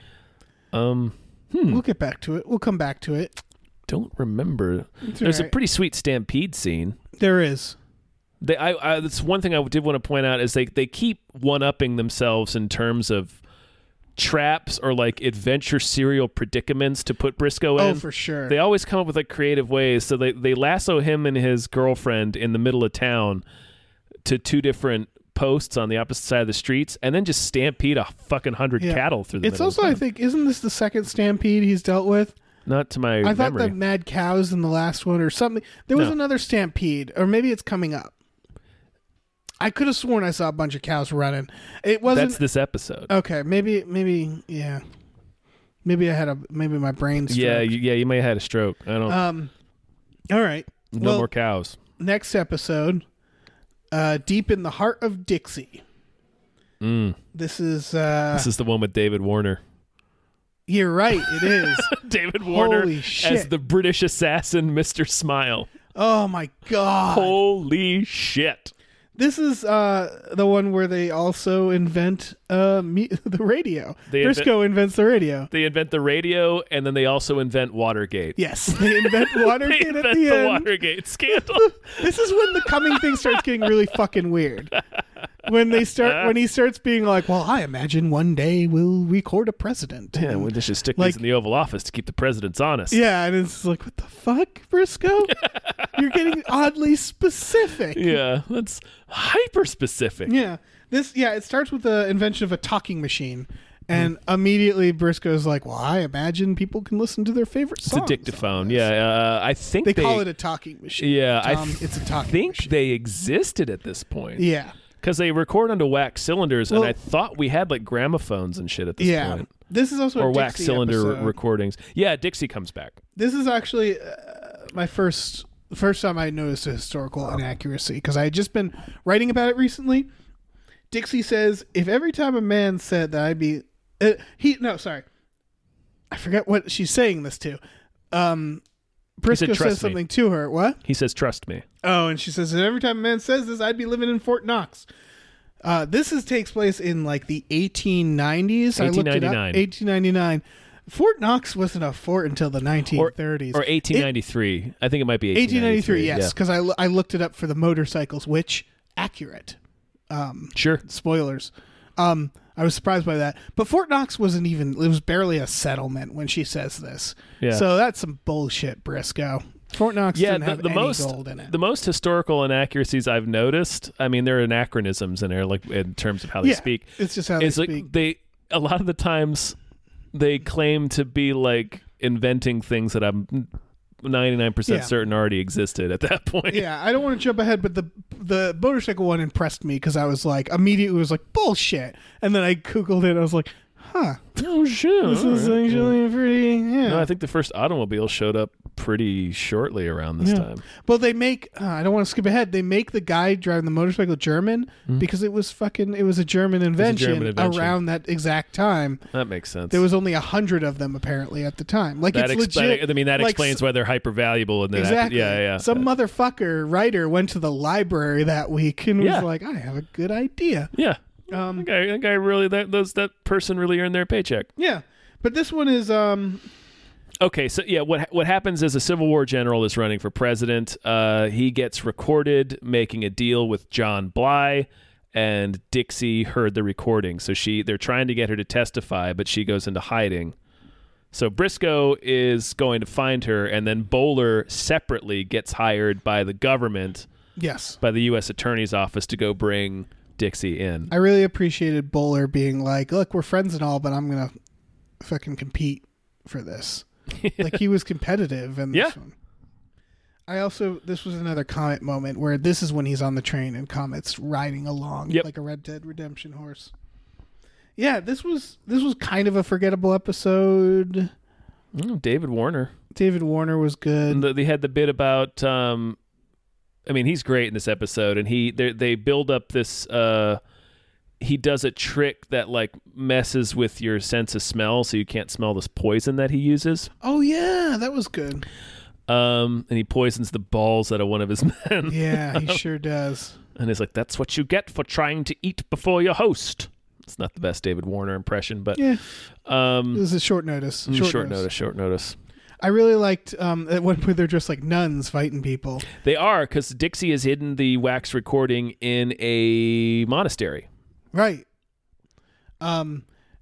[SPEAKER 1] We'll
[SPEAKER 4] We'll get back to it. We'll come back to it.
[SPEAKER 1] Don't remember.
[SPEAKER 4] It's
[SPEAKER 1] There's
[SPEAKER 4] all
[SPEAKER 1] a
[SPEAKER 4] right.
[SPEAKER 1] pretty sweet stampede scene.
[SPEAKER 4] There is.
[SPEAKER 1] That's one thing I did want to point out is they keep one-upping themselves in terms of traps or like adventure serial predicaments to put Briscoe in.
[SPEAKER 4] Oh, for sure.
[SPEAKER 1] They always come up with like creative ways. So they lasso him and his girlfriend in the middle of town to two different posts on the opposite side of the streets, and then just stampede a fucking 100 cattle through the
[SPEAKER 4] It's
[SPEAKER 1] middle
[SPEAKER 4] also,
[SPEAKER 1] of
[SPEAKER 4] I
[SPEAKER 1] town.
[SPEAKER 4] think, isn't this the second stampede he's dealt with?
[SPEAKER 1] Not to my
[SPEAKER 4] I thought
[SPEAKER 1] memory.
[SPEAKER 4] the mad cows in the last one or something. There was
[SPEAKER 1] No.
[SPEAKER 4] another stampede, or maybe it's coming up. I could have sworn I saw a bunch of cows running. It wasn't.
[SPEAKER 1] That's this episode.
[SPEAKER 4] Okay, maybe, yeah. Maybe my brain stroked.
[SPEAKER 1] Yeah, you may have had a stroke. I don't.
[SPEAKER 4] All right.
[SPEAKER 1] No
[SPEAKER 4] well,
[SPEAKER 1] more cows.
[SPEAKER 4] next episode, Deep in the Heart of Dixie. This is
[SPEAKER 1] This is the one with David Warner.
[SPEAKER 4] you're right, it is.
[SPEAKER 1] David Warner
[SPEAKER 4] Holy
[SPEAKER 1] as
[SPEAKER 4] shit.
[SPEAKER 1] the British assassin, Mr. Smile.
[SPEAKER 4] Oh my god.
[SPEAKER 1] Holy shit.
[SPEAKER 4] This is the one where they also invent the radio. Briscoe invents the radio.
[SPEAKER 1] They invent the radio, and then they also invent Watergate.
[SPEAKER 4] Yes, they invent
[SPEAKER 1] They
[SPEAKER 4] Watergate
[SPEAKER 1] invent
[SPEAKER 4] at the
[SPEAKER 1] the
[SPEAKER 4] end.
[SPEAKER 1] Watergate scandal.
[SPEAKER 4] This is when the coming thing starts getting really fucking weird. When he starts being like, "Well, I imagine one day we'll record a president."
[SPEAKER 1] Yeah, we just stick
[SPEAKER 4] Like-
[SPEAKER 1] these in the Oval Office to keep the presidents honest.
[SPEAKER 4] Yeah, and it's like, what the fuck, Briscoe? You're getting oddly specific.
[SPEAKER 1] Yeah, that's hyper specific.
[SPEAKER 4] Yeah. It starts with the invention of a talking machine. And immediately Briscoe's like, well, I imagine people can listen to their favorite
[SPEAKER 1] It's a
[SPEAKER 4] songs.
[SPEAKER 1] dictaphone. Yeah, I think
[SPEAKER 4] They call it a talking machine.
[SPEAKER 1] Yeah,
[SPEAKER 4] Tom, it's a talking
[SPEAKER 1] think
[SPEAKER 4] machine.
[SPEAKER 1] they existed at this point.
[SPEAKER 4] Yeah.
[SPEAKER 1] Because they record onto wax cylinders,
[SPEAKER 4] Well-
[SPEAKER 1] and I thought we had like gramophones and shit at this
[SPEAKER 4] Yeah.
[SPEAKER 1] point.
[SPEAKER 4] This is also
[SPEAKER 1] Or
[SPEAKER 4] a
[SPEAKER 1] wax
[SPEAKER 4] Dixie
[SPEAKER 1] cylinder
[SPEAKER 4] episode.
[SPEAKER 1] recordings. Yeah, Dixie comes back.
[SPEAKER 4] This is actually my first time I noticed a historical inaccuracy because I had just been writing about it recently. Dixie says, if every time a man said that I'd be... I forget what she's saying this to. Briscoe
[SPEAKER 1] "Trust
[SPEAKER 4] says
[SPEAKER 1] me."
[SPEAKER 4] something to her. What?
[SPEAKER 1] He says, "Trust me."
[SPEAKER 4] Oh, and she says, and every time a man says this, I'd be living in Fort Knox. Takes place in like the 1890s. I looked it up.
[SPEAKER 1] 1899.
[SPEAKER 4] 1899. Fort Knox wasn't a fort until the 1930s.
[SPEAKER 1] Or 1893. I think it might be
[SPEAKER 4] 1893,
[SPEAKER 1] 1893.
[SPEAKER 4] yes, because I looked it up for the motorcycles, which accurate.
[SPEAKER 1] Yeah. Sure.
[SPEAKER 4] Spoilers. I was surprised by that. But Fort Knox wasn't even, it was barely a settlement when she says this.
[SPEAKER 1] Yeah.
[SPEAKER 4] So that's some bullshit, Briscoe. Fort Knox
[SPEAKER 1] Yeah,
[SPEAKER 4] didn't have
[SPEAKER 1] the
[SPEAKER 4] any
[SPEAKER 1] most
[SPEAKER 4] gold in it.
[SPEAKER 1] the most historical inaccuracies I've noticed. I mean, there are anachronisms in there, like in terms of how they speak.
[SPEAKER 4] It's just how they
[SPEAKER 1] It's like
[SPEAKER 4] speak.
[SPEAKER 1] a lot of the times they claim to be like inventing things that I'm 99%
[SPEAKER 4] Yeah.
[SPEAKER 1] certain already existed at that point.
[SPEAKER 4] Yeah, I don't want to jump ahead, but the motorcycle one impressed me because I was like, immediately was like, bullshit. And then I Googled it and I was like, huh,
[SPEAKER 1] Oh shit!
[SPEAKER 4] this
[SPEAKER 1] all
[SPEAKER 4] is
[SPEAKER 1] right.
[SPEAKER 4] actually pretty, yeah.
[SPEAKER 1] No, I think the first automobile showed up pretty shortly around this
[SPEAKER 4] Yeah.
[SPEAKER 1] time.
[SPEAKER 4] Well, they make, I don't want to skip ahead, they make the guy driving the motorcycle German because it was a German invention, around that exact time.
[SPEAKER 1] That makes sense.
[SPEAKER 4] There was only 100 of them apparently at the time. Like
[SPEAKER 1] that
[SPEAKER 4] it's legit.
[SPEAKER 1] I mean, that
[SPEAKER 4] like,
[SPEAKER 1] explains why they're hyper valuable. And
[SPEAKER 4] Exactly.
[SPEAKER 1] Yeah.
[SPEAKER 4] Some motherfucker writer went to the library that week and
[SPEAKER 1] Yeah.
[SPEAKER 4] was like, I have a good idea.
[SPEAKER 1] Yeah. That guy really, that person really earned their paycheck.
[SPEAKER 4] Yeah. But this one is
[SPEAKER 1] Okay, so yeah, what happens is a Civil War general is running for president. He gets recorded making a deal with John Bly, and Dixie heard the recording. So they're trying to get her to testify, but she goes into hiding. So Briscoe is going to find her, and then Bowler separately gets hired by the government,
[SPEAKER 4] yes.
[SPEAKER 1] by the U.S. Attorney's Office, to go bring Dixie in.
[SPEAKER 4] I really appreciated Bowler being like, look, we're friends and all, but I'm going to fucking compete for this. Like he was competitive in this one. This was another Comet moment where this is when he's on the train and Comet's riding along like a Red Dead Redemption horse. Yeah, this was kind of a forgettable episode.
[SPEAKER 1] David Warner.
[SPEAKER 4] David Warner was good.
[SPEAKER 1] And they had the bit about. I mean, he's great in this episode, and they build up this. He does a trick that like messes with your sense of smell, so you can't smell this poison that he uses.
[SPEAKER 4] Oh yeah, that was good.
[SPEAKER 1] And he poisons the balls out of one of his men.
[SPEAKER 4] Yeah, he sure does.
[SPEAKER 1] And he's like, "That's what you get for trying to eat before your host." It's not the best David Warner impression, but
[SPEAKER 4] yeah, it was a short notice.
[SPEAKER 1] Short notice.
[SPEAKER 4] I really liked at one point they're just like nuns fighting people.
[SPEAKER 1] They are, because Dixie has hidden the wax recording in a monastery.
[SPEAKER 4] Right. And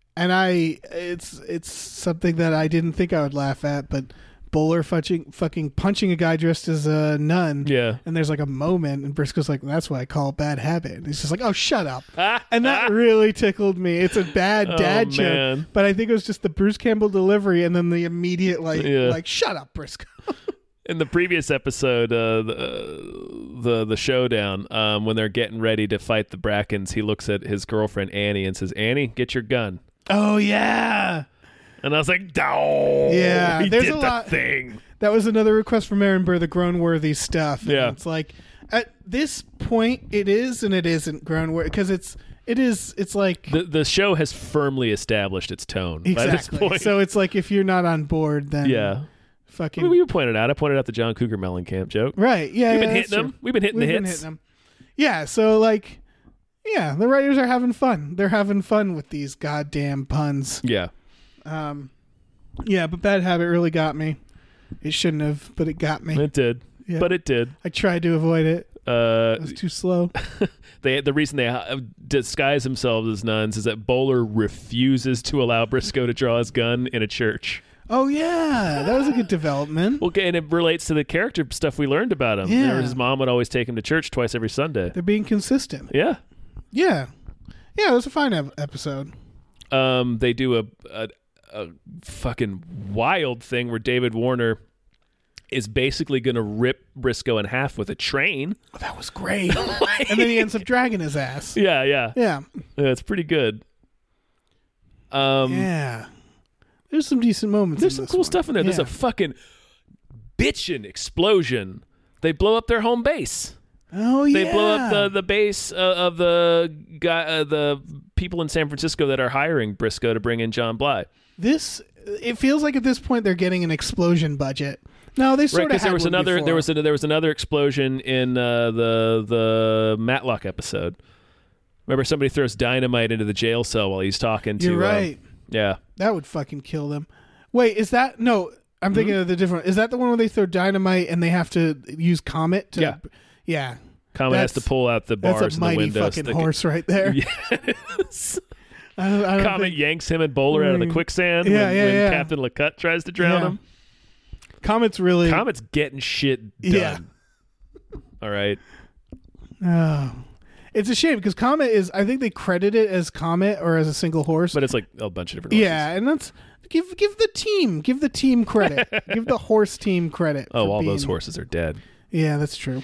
[SPEAKER 4] it's something that I didn't think I would laugh at, but Bowler fucking punching a guy dressed as a nun.
[SPEAKER 1] Yeah.
[SPEAKER 4] And there's like a moment, and Briscoe's like, "That's what I call a bad habit." And he's just like, "Oh, shut up." And that really tickled me. It's a bad dad joke,
[SPEAKER 1] man.
[SPEAKER 4] but I think it was just the Bruce Campbell delivery, and then the immediate like, "Shut up, Briscoe."
[SPEAKER 1] In the previous episode, the showdown, when they're getting ready to fight the Brackens, he looks at his girlfriend Annie and says, "Annie, get your gun."
[SPEAKER 4] Oh yeah.
[SPEAKER 1] And I was like, "Oh,
[SPEAKER 4] yeah."
[SPEAKER 1] he
[SPEAKER 4] There's
[SPEAKER 1] did
[SPEAKER 4] a
[SPEAKER 1] the
[SPEAKER 4] lot.
[SPEAKER 1] thing."
[SPEAKER 4] That was another request from Aaron Burr, the grown-worthy stuff.
[SPEAKER 1] Yeah.
[SPEAKER 4] And it's like at this point, it is and it isn't grown-worthy because it's like
[SPEAKER 1] The show has firmly established its tone by this
[SPEAKER 4] exactly.
[SPEAKER 1] point.
[SPEAKER 4] So it's like if you're not on board, then
[SPEAKER 1] yeah.
[SPEAKER 4] fucking
[SPEAKER 1] We pointed out. I pointed out the John Cougar Mellencamp joke.
[SPEAKER 4] right. Yeah,
[SPEAKER 1] We've
[SPEAKER 4] yeah,
[SPEAKER 1] been
[SPEAKER 4] that's
[SPEAKER 1] hitting them.
[SPEAKER 4] true.
[SPEAKER 1] We've been hitting
[SPEAKER 4] We've
[SPEAKER 1] the
[SPEAKER 4] been
[SPEAKER 1] hits.
[SPEAKER 4] hitting them. Yeah. So like, yeah, the writers are having fun. They're having fun with these goddamn puns.
[SPEAKER 1] Yeah.
[SPEAKER 4] Yeah, but Bad Habit really got me. It shouldn't have, but it got me.
[SPEAKER 1] It did.
[SPEAKER 4] Yeah.
[SPEAKER 1] But it did.
[SPEAKER 4] I tried to avoid it. It was too slow.
[SPEAKER 1] The reason they disguise themselves as nuns is that Bowler refuses to allow Briscoe to draw his gun in a church.
[SPEAKER 4] Oh yeah, that was a good development.
[SPEAKER 1] Well, and it relates to the character stuff we learned about him.
[SPEAKER 4] Yeah.
[SPEAKER 1] His mom would always take him to church twice every Sunday.
[SPEAKER 4] They're being consistent.
[SPEAKER 1] Yeah.
[SPEAKER 4] Yeah, it was a fine episode.
[SPEAKER 1] They do a fucking wild thing where David Warner is basically going to rip Briscoe in half with a train.
[SPEAKER 4] Oh, that was great. And then he ends up dragging his ass.
[SPEAKER 1] Yeah.
[SPEAKER 4] Yeah.
[SPEAKER 1] It's pretty good.
[SPEAKER 4] Yeah. There's some decent moments.
[SPEAKER 1] There's
[SPEAKER 4] in
[SPEAKER 1] some
[SPEAKER 4] this
[SPEAKER 1] cool
[SPEAKER 4] one.
[SPEAKER 1] stuff in there. There's
[SPEAKER 4] Yeah.
[SPEAKER 1] a fucking bitchin' explosion. They blow up their home base.
[SPEAKER 4] Oh yeah.
[SPEAKER 1] They blow up the base of the guy, the people in San Francisco that are hiring Briscoe to bring in John Bly.
[SPEAKER 4] It feels like at this point they're getting an explosion budget. No, they sort of
[SPEAKER 1] Because
[SPEAKER 4] had
[SPEAKER 1] there was
[SPEAKER 4] one
[SPEAKER 1] another
[SPEAKER 4] before.
[SPEAKER 1] there was another explosion in the Matlock episode. Remember, somebody throws dynamite into the jail cell while he's talking to.
[SPEAKER 4] You're right.
[SPEAKER 1] Yeah.
[SPEAKER 4] That would fucking kill them. Wait, is that no? I'm thinking of the different. Is that the one where they throw dynamite and they have to use Comet to?
[SPEAKER 1] Yeah.
[SPEAKER 4] Yeah.
[SPEAKER 1] Comet has to pull out the bars
[SPEAKER 4] That's a
[SPEAKER 1] and the
[SPEAKER 4] mighty
[SPEAKER 1] windows.
[SPEAKER 4] fucking horse right there.
[SPEAKER 1] Yes.
[SPEAKER 4] I don't
[SPEAKER 1] Comet
[SPEAKER 4] think,
[SPEAKER 1] yanks him and Bowler out of the quicksand
[SPEAKER 4] Yeah,
[SPEAKER 1] when
[SPEAKER 4] yeah.
[SPEAKER 1] Captain LeCutte tries to drown
[SPEAKER 4] Yeah.
[SPEAKER 1] him.
[SPEAKER 4] Comet's really.
[SPEAKER 1] Comet's getting shit done.
[SPEAKER 4] Yeah.
[SPEAKER 1] All right.
[SPEAKER 4] Oh. It's a shame because Comet is. I think they credit it as Comet or as a single horse.
[SPEAKER 1] But it's like a bunch of different horses.
[SPEAKER 4] yeah, and that's give the team credit. Give the horse team credit.
[SPEAKER 1] Oh,
[SPEAKER 4] for
[SPEAKER 1] all
[SPEAKER 4] being-
[SPEAKER 1] those horses are dead.
[SPEAKER 4] Yeah, that's true.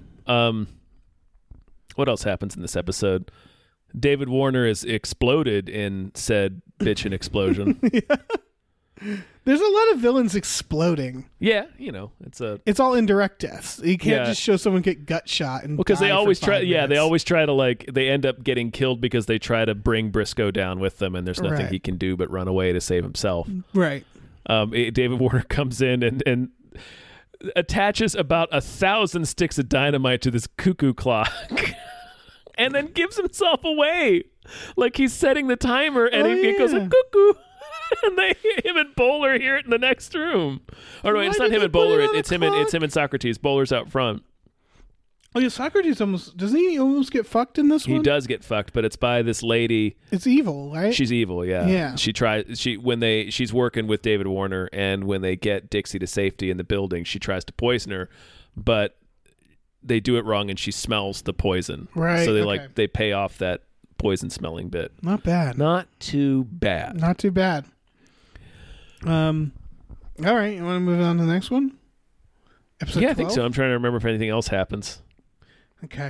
[SPEAKER 1] What else happens in this episode? David Warner is exploded in said bitchin' explosion.
[SPEAKER 4] There's a lot of villains exploding.
[SPEAKER 1] Yeah,
[SPEAKER 4] It's all indirect deaths. You can't
[SPEAKER 1] Yeah.
[SPEAKER 4] just show someone get gut shot and
[SPEAKER 1] because they
[SPEAKER 4] die for
[SPEAKER 1] always try.
[SPEAKER 4] 5
[SPEAKER 1] Yeah, they
[SPEAKER 4] minutes.
[SPEAKER 1] always try to they end up getting killed because they try to bring Briscoe down with them, and there's nothing
[SPEAKER 4] Right.
[SPEAKER 1] he can do but run away to save himself.
[SPEAKER 4] Right.
[SPEAKER 1] David Warner comes in and attaches about 1,000 sticks of dynamite to this cuckoo clock. And then gives himself away, like he's setting the timer, and it goes like cuckoo, and him and Bowler hear it in the next room. Or no,
[SPEAKER 4] Why
[SPEAKER 1] it's not
[SPEAKER 4] did
[SPEAKER 1] him
[SPEAKER 4] they
[SPEAKER 1] and Bowler.
[SPEAKER 4] put it on
[SPEAKER 1] It's
[SPEAKER 4] the
[SPEAKER 1] him and
[SPEAKER 4] clock?
[SPEAKER 1] Socrates. Bowler's out front.
[SPEAKER 4] Oh yeah, Socrates doesn't he almost get fucked in this
[SPEAKER 1] He
[SPEAKER 4] one?
[SPEAKER 1] does get fucked, but it's by this lady.
[SPEAKER 4] It's evil, right?
[SPEAKER 1] She's evil, yeah.
[SPEAKER 4] Yeah.
[SPEAKER 1] She's working with David Warner, and when they get Dixie to safety in the building, she tries to poison her, but they do it wrong and she smells the poison.
[SPEAKER 4] Right,
[SPEAKER 1] So
[SPEAKER 4] okay.
[SPEAKER 1] they pay off that poison smelling bit.
[SPEAKER 4] Not bad.
[SPEAKER 1] Not too bad.
[SPEAKER 4] Not too bad. All right, you want to move on to the next one? Episode
[SPEAKER 1] Yeah, I think
[SPEAKER 4] 12?
[SPEAKER 1] so. I'm trying to remember if anything else happens.
[SPEAKER 4] Okay.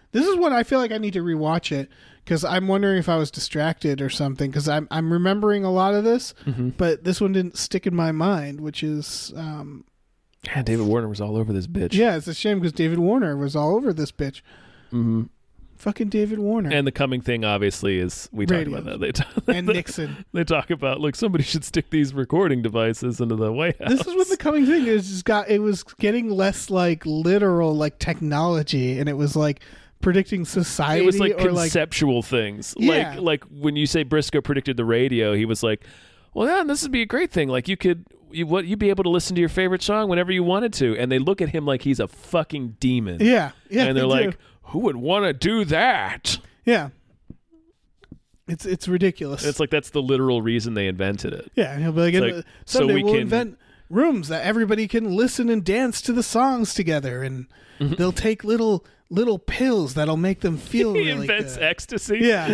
[SPEAKER 4] This is one I feel like I need to rewatch it because I'm wondering if I was distracted or something because I'm remembering a lot of this, but this one didn't stick in my mind, which is
[SPEAKER 1] Yeah, David Warner was all over this bitch.
[SPEAKER 4] yeah, it's a shame because David Warner was all over this bitch.
[SPEAKER 1] Mm-hmm.
[SPEAKER 4] Fucking David Warner.
[SPEAKER 1] And the coming thing, obviously, is we talked about that.
[SPEAKER 4] And Nixon.
[SPEAKER 1] They talk about, look, somebody should stick these recording devices into the White House.
[SPEAKER 4] This is what the coming thing is. It was getting less like literal, like technology, and it was like predicting society.
[SPEAKER 1] It was like
[SPEAKER 4] or
[SPEAKER 1] conceptual things.
[SPEAKER 4] Yeah.
[SPEAKER 1] Like when you say Briscoe predicted the radio, he was like, well, yeah, this would be a great thing. Like you'd be able to listen to your favorite song whenever you wanted to. And they look at him like he's a fucking demon.
[SPEAKER 4] Yeah.
[SPEAKER 1] And they're like, who would want to do that?
[SPEAKER 4] Yeah. It's ridiculous.
[SPEAKER 1] And it's like that's the literal reason they invented it.
[SPEAKER 4] Yeah, and he'll be like,
[SPEAKER 1] It's
[SPEAKER 4] someday we'll invent rooms that everybody can listen and dance to the songs together, and they'll take little pills that'll make them feel
[SPEAKER 1] He
[SPEAKER 4] really
[SPEAKER 1] invents
[SPEAKER 4] good.
[SPEAKER 1] ecstasy.
[SPEAKER 4] Yeah.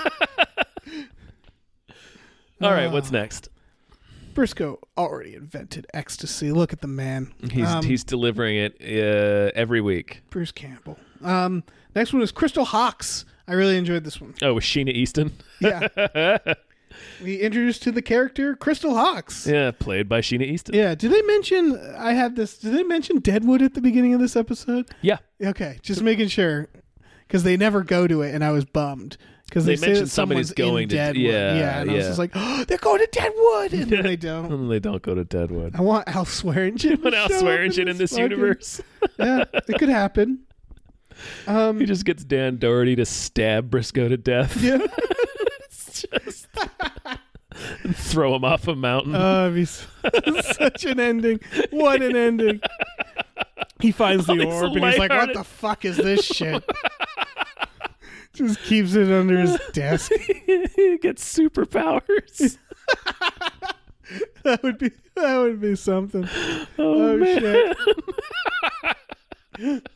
[SPEAKER 1] All right, what's next?
[SPEAKER 4] Briscoe already invented ecstasy. Look at the man.
[SPEAKER 1] He's delivering it every week.
[SPEAKER 4] Bruce Campbell. Next one is Crystal Hawks. I really enjoyed this one.
[SPEAKER 1] Oh, with Sheena Easton?
[SPEAKER 4] Yeah. We introduced to the character Crystal Hawks.
[SPEAKER 1] Yeah, played by Sheena Easton.
[SPEAKER 4] Yeah. Did they mention, did they mention Deadwood at the beginning of this episode?
[SPEAKER 1] Yeah.
[SPEAKER 4] Okay. Just making sure. Because they never go to it, and I was bummed. Because
[SPEAKER 1] They
[SPEAKER 4] say
[SPEAKER 1] mentioned
[SPEAKER 4] that someone's
[SPEAKER 1] somebody's going
[SPEAKER 4] in
[SPEAKER 1] to-
[SPEAKER 4] Deadwood.
[SPEAKER 1] yeah,
[SPEAKER 4] And I was
[SPEAKER 1] yeah.
[SPEAKER 4] just like, oh, they're going to Deadwood. And then they don't.
[SPEAKER 1] And they don't go to Deadwood.
[SPEAKER 4] I want Al Swearingen.
[SPEAKER 1] Put Al Swearingen in this
[SPEAKER 4] fucking-
[SPEAKER 1] universe.
[SPEAKER 4] Yeah, it could happen.
[SPEAKER 1] He just gets Dan Doherty to stab Briscoe to death.
[SPEAKER 4] Yeah.
[SPEAKER 1] It's just and throw him off a mountain.
[SPEAKER 4] It'd be such an ending. What an ending. He finds the
[SPEAKER 1] these
[SPEAKER 4] orb and he's like, what
[SPEAKER 1] lighthearted-
[SPEAKER 4] the fuck is this shit? Just keeps it under his desk.
[SPEAKER 1] He gets superpowers.
[SPEAKER 4] That would be something.
[SPEAKER 1] Oh, man.
[SPEAKER 4] Shit.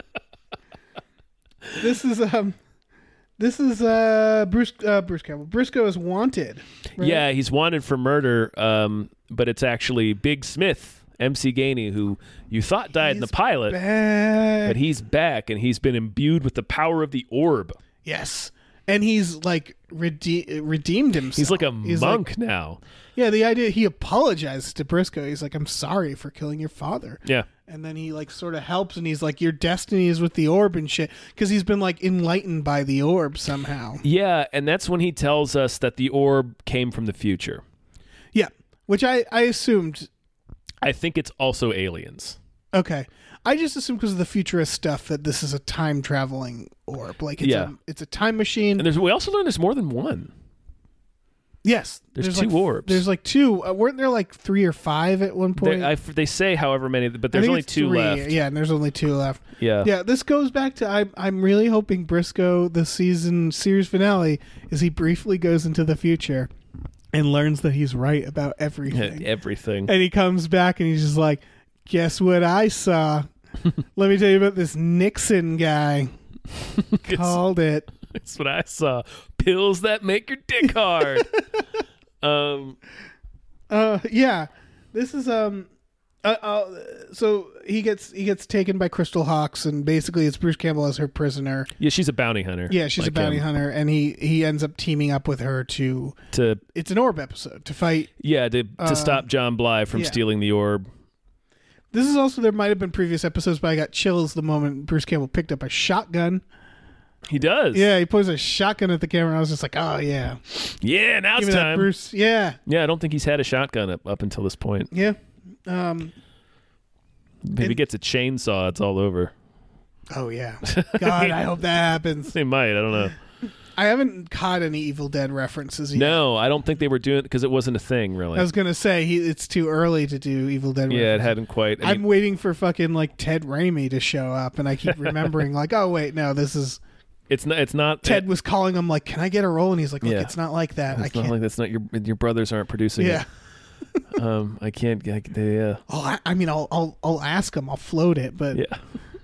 [SPEAKER 4] This is Bruce Campbell. Briscoe is wanted. Right?
[SPEAKER 1] Yeah, he's wanted for murder, but it's actually Big Smith, MC Gainey, who you thought died in the pilot,
[SPEAKER 4] Back.
[SPEAKER 1] but he's back and he's been imbued with the power of the orb.
[SPEAKER 4] Yes. And he's like redeemed himself.
[SPEAKER 1] He's like a
[SPEAKER 4] He's
[SPEAKER 1] monk
[SPEAKER 4] like-
[SPEAKER 1] now.
[SPEAKER 4] yeah, the idea he apologizes to Briscoe. He's like, I'm sorry for killing your father.
[SPEAKER 1] Yeah.
[SPEAKER 4] And then he like sort of helps and he's like, your destiny is with the orb and shit. Because he's been like enlightened by the orb somehow.
[SPEAKER 1] Yeah, and that's when he tells us that the orb came from the future.
[SPEAKER 4] Yeah. Which I assumed.
[SPEAKER 1] I think it's also aliens.
[SPEAKER 4] Okay. I just assumed because of the futurist stuff that this is a time traveling orb. Like it's a time machine.
[SPEAKER 1] And we also learned there's more than one.
[SPEAKER 4] Yes.
[SPEAKER 1] There's
[SPEAKER 4] like,
[SPEAKER 1] two orbs.
[SPEAKER 4] There's like two. Weren't there like 3 or 5 at one point?
[SPEAKER 1] They say however many, but
[SPEAKER 4] I
[SPEAKER 1] there's
[SPEAKER 4] think
[SPEAKER 1] only
[SPEAKER 4] it's
[SPEAKER 1] 2
[SPEAKER 4] 3.
[SPEAKER 1] left.
[SPEAKER 4] Yeah, and there's only 2 left.
[SPEAKER 1] Yeah.
[SPEAKER 4] Yeah, this goes back to I'm really hoping Briscoe, the series finale, is he briefly goes into the future and learns that he's right about everything.
[SPEAKER 1] Everything.
[SPEAKER 4] And he comes back and he's just like, guess what I saw? Let me tell you about this Nixon guy. Called it.
[SPEAKER 1] That's what I saw. Pills that make your dick hard.
[SPEAKER 4] Yeah. This is so he gets taken by Crystal Hawks and basically it's Bruce Campbell as her prisoner.
[SPEAKER 1] Yeah, she's a bounty hunter.
[SPEAKER 4] Yeah, she's
[SPEAKER 1] like
[SPEAKER 4] a bounty
[SPEAKER 1] him.
[SPEAKER 4] hunter and he ends up teaming up with her to it's an orb episode to fight.
[SPEAKER 1] Yeah, to stop John Bly from
[SPEAKER 4] yeah.
[SPEAKER 1] stealing the orb.
[SPEAKER 4] This is also, there might have been previous episodes, but I got chills the moment Bruce Campbell picked up a shotgun.
[SPEAKER 1] He does.
[SPEAKER 4] Yeah, he points a shotgun at the camera and I was just like, oh yeah.
[SPEAKER 1] Yeah, now
[SPEAKER 4] Give
[SPEAKER 1] it's
[SPEAKER 4] me that,
[SPEAKER 1] time.
[SPEAKER 4] Bruce. Yeah.
[SPEAKER 1] Yeah, I don't think he's had a shotgun up until this point.
[SPEAKER 4] Yeah.
[SPEAKER 1] Maybe he gets a chainsaw, it's all over.
[SPEAKER 4] Oh yeah. God, I hope that happens.
[SPEAKER 1] They might, I don't know.
[SPEAKER 4] I haven't caught any Evil Dead references yet.
[SPEAKER 1] No, I don't think they were doing it because it wasn't a thing, really.
[SPEAKER 4] I was gonna say it's too early to do Evil Dead.
[SPEAKER 1] Yeah, it
[SPEAKER 4] references.
[SPEAKER 1] hadn't quite.
[SPEAKER 4] I'm waiting for fucking like Ted Raimi to show up, and I keep remembering like, oh wait, no, this is
[SPEAKER 1] It's not. It's not.
[SPEAKER 4] Ted was calling him like, can I get a role? And he's like, look,
[SPEAKER 1] Yeah.
[SPEAKER 4] it's not like that. I
[SPEAKER 1] It's not
[SPEAKER 4] can't.
[SPEAKER 1] like that's not your brothers aren't producing
[SPEAKER 4] Yeah.
[SPEAKER 1] it. I can't. Yeah.
[SPEAKER 4] I'll ask him. I'll float it, but
[SPEAKER 1] Yeah.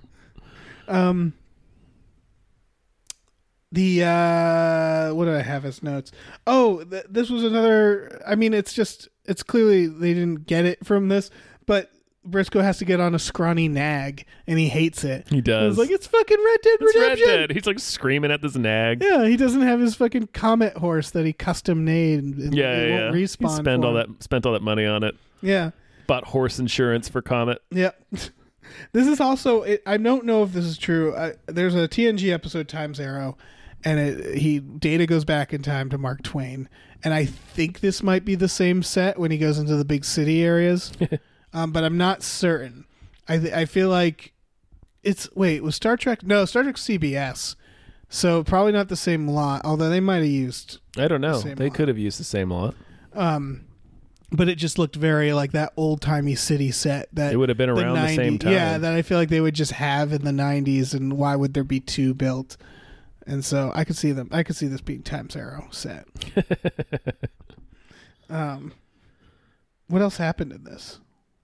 [SPEAKER 4] What do I have as notes? Oh, this was another. I mean, it's clearly they didn't get it from this, but Briscoe has to get on a scrawny nag, and he hates it.
[SPEAKER 1] He does.
[SPEAKER 4] He's like, it's fucking Red Dead
[SPEAKER 1] It's
[SPEAKER 4] Redemption.
[SPEAKER 1] Red Dead. He's like screaming at this nag.
[SPEAKER 4] Yeah, he doesn't have his fucking Comet horse that he custom made. And
[SPEAKER 1] Yeah.
[SPEAKER 4] it won't respawn.
[SPEAKER 1] He spent all that money on it.
[SPEAKER 4] Yeah.
[SPEAKER 1] Bought horse insurance for Comet.
[SPEAKER 4] Yeah. This is also, I don't know if this is true. There's a TNG episode, Time's Arrow, and Data goes back in time to Mark Twain. And I think this might be the same set when he goes into the big city areas. But I'm not certain. I feel like was Star Trek? No, Star Trek CBS. So probably not the same lot, although they might have used.
[SPEAKER 1] I don't know.
[SPEAKER 4] The
[SPEAKER 1] They could have used the same lot.
[SPEAKER 4] But it just looked very like that old-timey city set that
[SPEAKER 1] It would have been around the same time.
[SPEAKER 4] Yeah, that I feel like they would just have in the 90s, and why would there be two built? And so I could see this being Time's Arrow set. What else happened in this?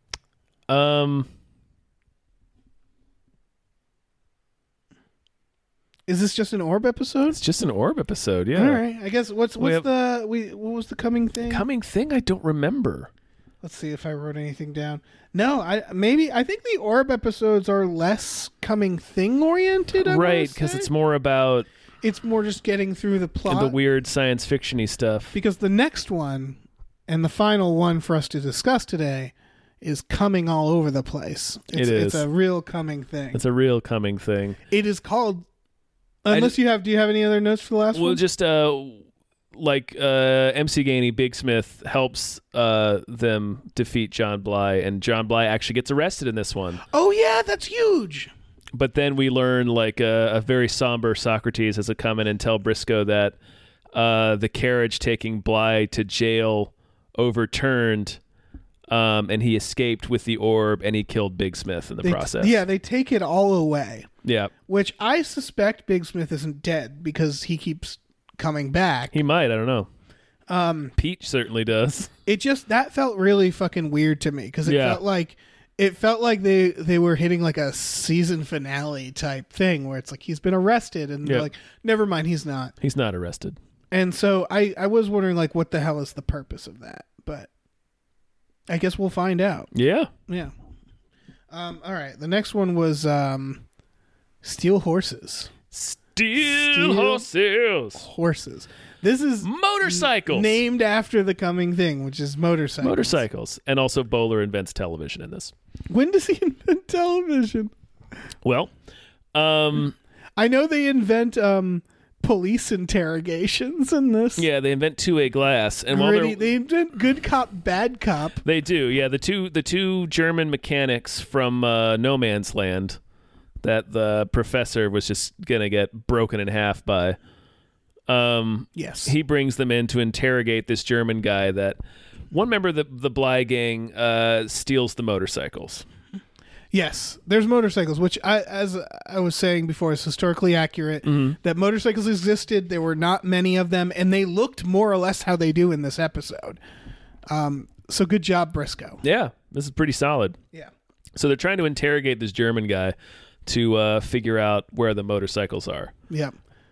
[SPEAKER 4] Is this just an Orb episode?
[SPEAKER 1] It's just an Orb episode, yeah.
[SPEAKER 4] All right. I guess what was the coming thing?
[SPEAKER 1] Coming thing? I don't remember.
[SPEAKER 4] Let's see if I wrote anything down. No, I think the Orb episodes are less coming thing oriented.
[SPEAKER 1] Right, because it's more about
[SPEAKER 4] it's more just getting through the plot
[SPEAKER 1] and the weird science fiction-y stuff.
[SPEAKER 4] Because the next one and the final one for us to discuss today is coming all over the place. It's a real coming thing.
[SPEAKER 1] It's a real coming thing.
[SPEAKER 4] It is called. Do you have any other notes for the last one?
[SPEAKER 1] Well, just MC Gainey, Big Smith helps them defeat John Bly, and John Bly actually gets arrested in this one.
[SPEAKER 4] Oh yeah, that's huge.
[SPEAKER 1] But then we learn like a very somber Socrates has to come in and tell Briscoe that the carriage taking Bly to jail overturned, and he escaped with the orb, and he killed Big Smith in the process.
[SPEAKER 4] Yeah, they take it all away.
[SPEAKER 1] Yeah.
[SPEAKER 4] Which I suspect Big Smith isn't dead because he keeps coming back.
[SPEAKER 1] He might, I don't know. Peach certainly does.
[SPEAKER 4] That felt really fucking weird to me because it felt like they were hitting like a season finale type thing where it's like he's been arrested and they're like, never mind, he's not.
[SPEAKER 1] He's not arrested.
[SPEAKER 4] And so I was wondering like what the hell is the purpose of that? But I guess we'll find out.
[SPEAKER 1] Yeah.
[SPEAKER 4] Yeah. All right. The next one was Steel Horses.
[SPEAKER 1] Steel horses.
[SPEAKER 4] Horses. This is
[SPEAKER 1] motorcycles.
[SPEAKER 4] Named after the coming thing, which is motorcycles.
[SPEAKER 1] Motorcycles. And also Bowler invents television in this.
[SPEAKER 4] When does he invent television?
[SPEAKER 1] Well,
[SPEAKER 4] I know they invent police interrogations in this.
[SPEAKER 1] Yeah, they invent two-way glass, and
[SPEAKER 4] they invent good cop, bad cop.
[SPEAKER 1] They do. Yeah, the two German mechanics from No Man's Land that the professor was just gonna get broken in half by.
[SPEAKER 4] Yes,
[SPEAKER 1] he brings them in to interrogate this German guy. That one member of the Bly gang steals the motorcycles.
[SPEAKER 4] Yes, there's motorcycles, which as I was saying before, is historically accurate. Mm-hmm. That motorcycles existed. There were not many of them, and they looked more or less how they do in this episode. So good job, Briscoe.
[SPEAKER 1] Yeah, this is pretty solid.
[SPEAKER 4] Yeah.
[SPEAKER 1] So they're trying to interrogate this German guy to figure out where the motorcycles are.
[SPEAKER 4] Yeah.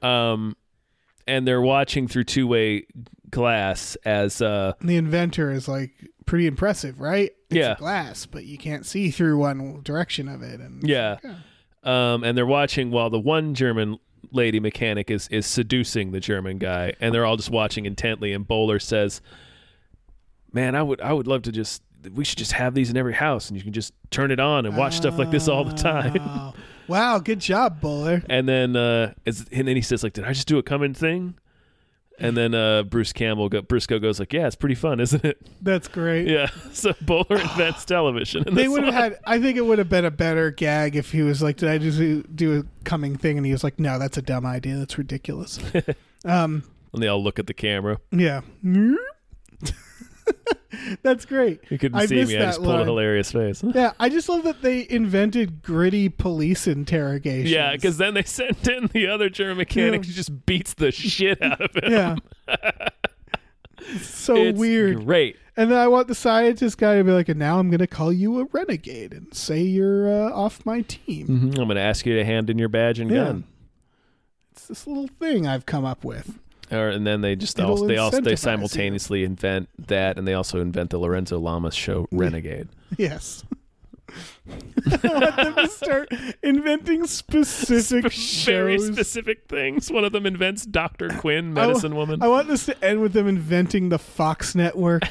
[SPEAKER 1] And they're watching through two-way glass as
[SPEAKER 4] the inventor is like pretty impressive, right? It's glass, but you can't see through one direction of it. And
[SPEAKER 1] and they're watching while the one German lady mechanic is seducing the German guy, and they're all just watching intently. And Bowler says, "Man, I would love to we should just have these in every house, and you can just turn it on and watch stuff like this all the time."
[SPEAKER 4] Wow, good job, Bowler.
[SPEAKER 1] And then he says, like, "Did I just do a coming thing?" And then Briscoe goes like, "Yeah, it's pretty fun, isn't it?"
[SPEAKER 4] That's great.
[SPEAKER 1] Yeah. So Bowler invents television.
[SPEAKER 4] They would have had. I think it would have been a better gag if he was like, "Did I just do a coming thing?" And he was like, "No, that's a dumb idea. That's ridiculous."
[SPEAKER 1] And they all look at the camera.
[SPEAKER 4] Yeah. That's great.
[SPEAKER 1] You couldn't see me. I just pulled a hilarious face.
[SPEAKER 4] Yeah, I just love that they invented gritty police interrogations.
[SPEAKER 1] Yeah, because then they sent in the other German mechanic who just beats the shit out of him.
[SPEAKER 4] Yeah. It's weird.
[SPEAKER 1] Great.
[SPEAKER 4] And then I want the scientist guy to be like, and now I'm going to call you a renegade and say you're off my team.
[SPEAKER 1] Mm-hmm. I'm going to ask you to hand in your badge and gun.
[SPEAKER 4] It's this little thing I've come up with.
[SPEAKER 1] And then they simultaneously invent that, and they also invent the Lorenzo Lamas show Renegade.
[SPEAKER 4] Yes. I want them to start inventing specific
[SPEAKER 1] Very
[SPEAKER 4] shows.
[SPEAKER 1] specific things. One of them invents Dr. Quinn, Medicine Woman.
[SPEAKER 4] I want this to end with them inventing the Fox network.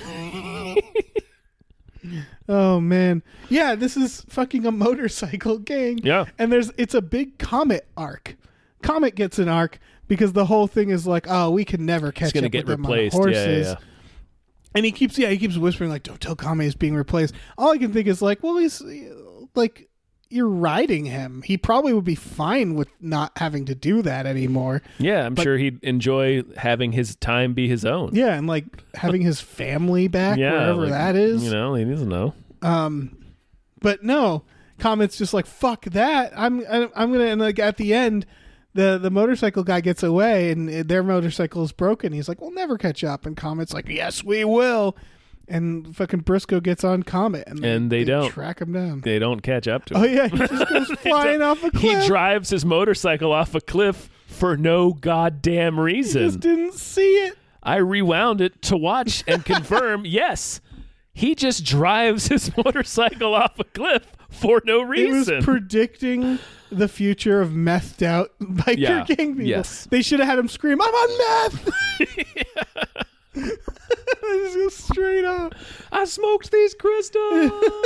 [SPEAKER 4] Oh man. Yeah, this is fucking a motorcycle gang.
[SPEAKER 1] Yeah.
[SPEAKER 4] And it's a big Comet arc. Comet gets an arc because the whole thing is like, oh, we can never catch
[SPEAKER 1] It's going to
[SPEAKER 4] up
[SPEAKER 1] get
[SPEAKER 4] with them on
[SPEAKER 1] replaced.
[SPEAKER 4] horses.
[SPEAKER 1] Yeah.
[SPEAKER 4] And he keeps whispering like, don't tell Comet he's being replaced. All I can think is like, well, he's like, you're riding him. He probably would be fine with not having to do that anymore.
[SPEAKER 1] Yeah, I'm sure he'd enjoy having his time be his own.
[SPEAKER 4] Yeah, and like having his family back
[SPEAKER 1] Yeah,
[SPEAKER 4] wherever
[SPEAKER 1] like,
[SPEAKER 4] that is.
[SPEAKER 1] You know, he doesn't know.
[SPEAKER 4] But no, Comet's just like, fuck that. I'm gonna, and like at the end, the motorcycle guy gets away and their motorcycle is broken. He's like, we'll never catch up. And Comet's like, yes, we will. And fucking Briscoe gets on Comet and
[SPEAKER 1] they don't
[SPEAKER 4] track him down.
[SPEAKER 1] They don't catch up to him.
[SPEAKER 4] Oh yeah, he just goes flying off a cliff.
[SPEAKER 1] He drives his motorcycle off a cliff for no goddamn
[SPEAKER 4] He
[SPEAKER 1] reason.
[SPEAKER 4] just didn't see it.
[SPEAKER 1] I rewound it to watch and confirm, yes, he just drives his motorcycle off a cliff for no
[SPEAKER 4] It
[SPEAKER 1] reason.
[SPEAKER 4] was predicting the future of methed out biker
[SPEAKER 1] Yeah,
[SPEAKER 4] gang people.
[SPEAKER 1] yes.
[SPEAKER 4] They should have had him scream, I'm on meth! Just go straight up.
[SPEAKER 1] I smoked these crystals.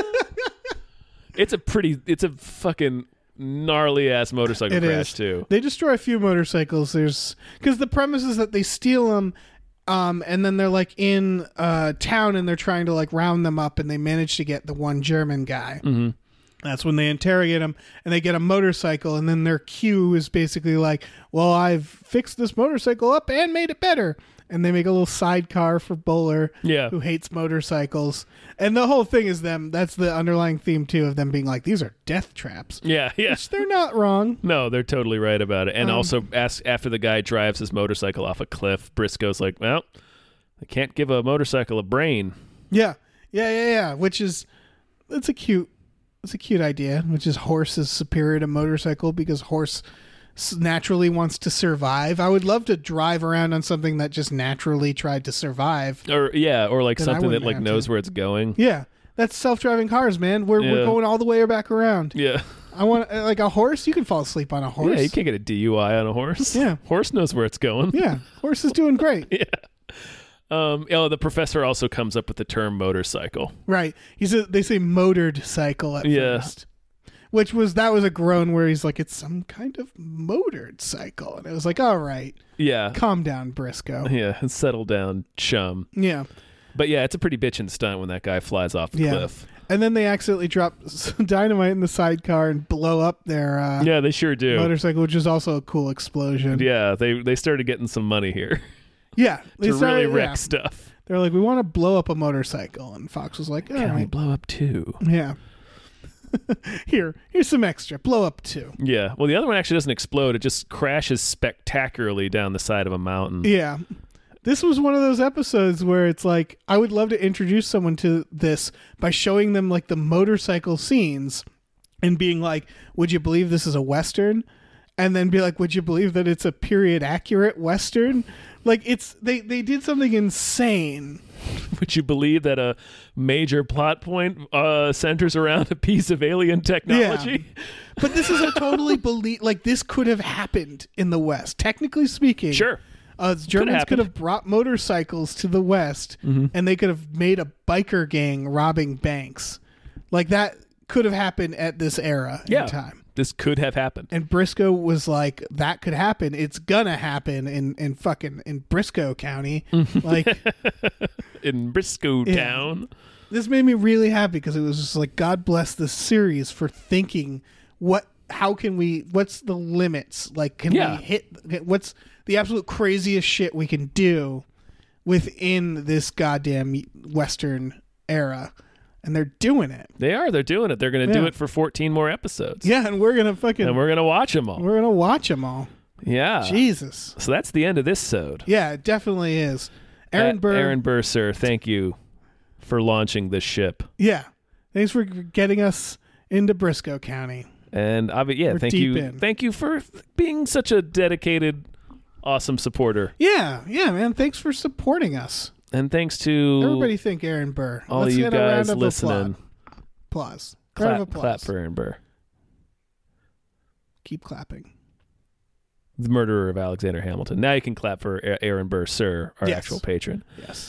[SPEAKER 1] It's a fucking gnarly ass motorcycle
[SPEAKER 4] It
[SPEAKER 1] crash
[SPEAKER 4] is.
[SPEAKER 1] too.
[SPEAKER 4] They destroy a few motorcycles. Because the premise is that they steal them, and then they're like in town and they're trying to like round them up, and they manage to get the one German guy. Mm-hmm. That's when they interrogate him, and they get a motorcycle, and then their cue is basically like, well, I've fixed this motorcycle up and made it better. And they make a little sidecar for Bowler,
[SPEAKER 1] Yeah.
[SPEAKER 4] who hates motorcycles. And the whole thing is them. That's the underlying theme, too, of them being like, these are death traps.
[SPEAKER 1] Yeah.
[SPEAKER 4] Which they're not wrong.
[SPEAKER 1] No, they're totally right about it. And also, after the guy drives his motorcycle off a cliff, Briscoe's like, well, I can't give a motorcycle a brain.
[SPEAKER 4] Yeah. Which is, it's a cute idea, which is horse is superior to motorcycle because horse naturally wants to survive. I would love to drive around on something that just naturally tried to survive.
[SPEAKER 1] Or like
[SPEAKER 4] Then I
[SPEAKER 1] something that
[SPEAKER 4] wouldn't
[SPEAKER 1] like
[SPEAKER 4] have
[SPEAKER 1] knows
[SPEAKER 4] to.
[SPEAKER 1] where it's going.
[SPEAKER 4] Yeah. That's self-driving cars, man. We're going all the way back around.
[SPEAKER 1] Yeah.
[SPEAKER 4] I want like a horse. You can fall asleep on a horse.
[SPEAKER 1] Yeah, you can't get a DUI on a horse.
[SPEAKER 4] Yeah.
[SPEAKER 1] Horse knows where it's going.
[SPEAKER 4] Yeah, horse is doing great.
[SPEAKER 1] The professor also comes up with the term motorcycle.
[SPEAKER 4] Right. They say motored cycle at
[SPEAKER 1] Yeah.
[SPEAKER 4] first. That was a groan where he's like, it's some kind of motored cycle. And it was like, all right,
[SPEAKER 1] Yeah.
[SPEAKER 4] calm down, Briscoe.
[SPEAKER 1] Yeah, settle down, chum.
[SPEAKER 4] Yeah.
[SPEAKER 1] But yeah, it's a pretty bitchin' stunt when that guy flies off the cliff.
[SPEAKER 4] And then they accidentally drop some dynamite in the sidecar and blow up their
[SPEAKER 1] Yeah, they sure do.
[SPEAKER 4] motorcycle, which is also a cool explosion.
[SPEAKER 1] Yeah, they started getting some money here
[SPEAKER 4] Yeah. They
[SPEAKER 1] to really
[SPEAKER 4] started-
[SPEAKER 1] wreck stuff.
[SPEAKER 4] They're like, we want to blow up a motorcycle. And Fox was like, all
[SPEAKER 1] Can we
[SPEAKER 4] right.
[SPEAKER 1] blow up two?
[SPEAKER 4] Yeah. Here's some extra. Blow up 2.
[SPEAKER 1] Yeah. Well, the other one actually doesn't explode. It just crashes spectacularly down the side of a mountain.
[SPEAKER 4] Yeah. This was one of those episodes where it's like, I would love to introduce someone to this by showing them like the motorcycle scenes and being like, would you believe this is a Western? And then be like, would you believe that it's a period accurate Western? Like they did something insane.
[SPEAKER 1] Would you believe that a major plot point centers around a piece of alien technology?
[SPEAKER 4] But this is a totally like this could have happened in the West. Technically speaking.
[SPEAKER 1] Sure.
[SPEAKER 4] Germans could have brought motorcycles to the West and they could have made a biker gang robbing banks. Like that could have happened at this era in time.
[SPEAKER 1] This could have happened.
[SPEAKER 4] And Briscoe was like, that could happen. It's gonna happen in Briscoe County. Like
[SPEAKER 1] In Briscoe Town.
[SPEAKER 4] this made me really happy because it was just like, God bless this series for thinking what's the limits? Like, can we hit, what's the absolute craziest shit we can do within this goddamn Western era? And they're doing it.
[SPEAKER 1] They're doing it. They're going to do it for 14 more episodes.
[SPEAKER 4] Yeah, and we're going to
[SPEAKER 1] And we're going to watch them all.
[SPEAKER 4] we're going to watch them all.
[SPEAKER 1] Yeah.
[SPEAKER 4] Jesus.
[SPEAKER 1] So that's the end of this sode.
[SPEAKER 4] Yeah, it definitely is. Aaron Burr.
[SPEAKER 1] Aaron Burr, sir, thank you for launching this ship.
[SPEAKER 4] Yeah. Thanks for getting us into Briscoe County.
[SPEAKER 1] And
[SPEAKER 4] We're
[SPEAKER 1] thank
[SPEAKER 4] deep
[SPEAKER 1] you.
[SPEAKER 4] in.
[SPEAKER 1] Thank you for being such a dedicated, awesome supporter.
[SPEAKER 4] Yeah, man. Thanks for supporting us.
[SPEAKER 1] And thanks to
[SPEAKER 4] Everybody thank Aaron Burr.
[SPEAKER 1] all
[SPEAKER 4] Let's
[SPEAKER 1] of you
[SPEAKER 4] get a round
[SPEAKER 1] guys
[SPEAKER 4] of
[SPEAKER 1] listening.
[SPEAKER 4] applause. Round of applause.
[SPEAKER 1] Clap for Aaron Burr,
[SPEAKER 4] Keep clapping.
[SPEAKER 1] the murderer of Alexander Hamilton. Now you can clap for Aaron Burr, sir, our
[SPEAKER 4] Yes.
[SPEAKER 1] actual patron.
[SPEAKER 4] Yes.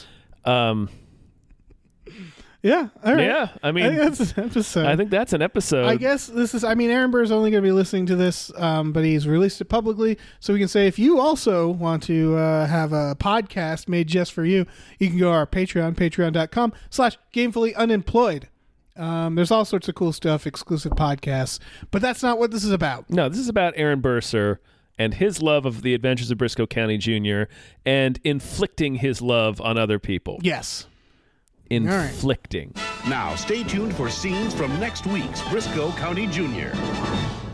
[SPEAKER 4] Yeah. All right.
[SPEAKER 1] Yeah, I mean,
[SPEAKER 4] I think that's an episode.
[SPEAKER 1] I think that's an episode.
[SPEAKER 4] I guess this is, Aaron Burr is only going to be listening to this, but he's released it publicly. So we can say if you also want to have a podcast made just for you, you can go to our Patreon, patreon.com/gamefullyunemployed. There's all sorts of cool stuff, exclusive podcasts, but that's not what this is about.
[SPEAKER 1] No, this is about Aaron Burr, sir, and his love of the adventures of Briscoe County Jr. and inflicting his love on other people.
[SPEAKER 4] Yes.
[SPEAKER 1] Inflicting.
[SPEAKER 2] Now, stay tuned for scenes from next week's Briscoe County Jr.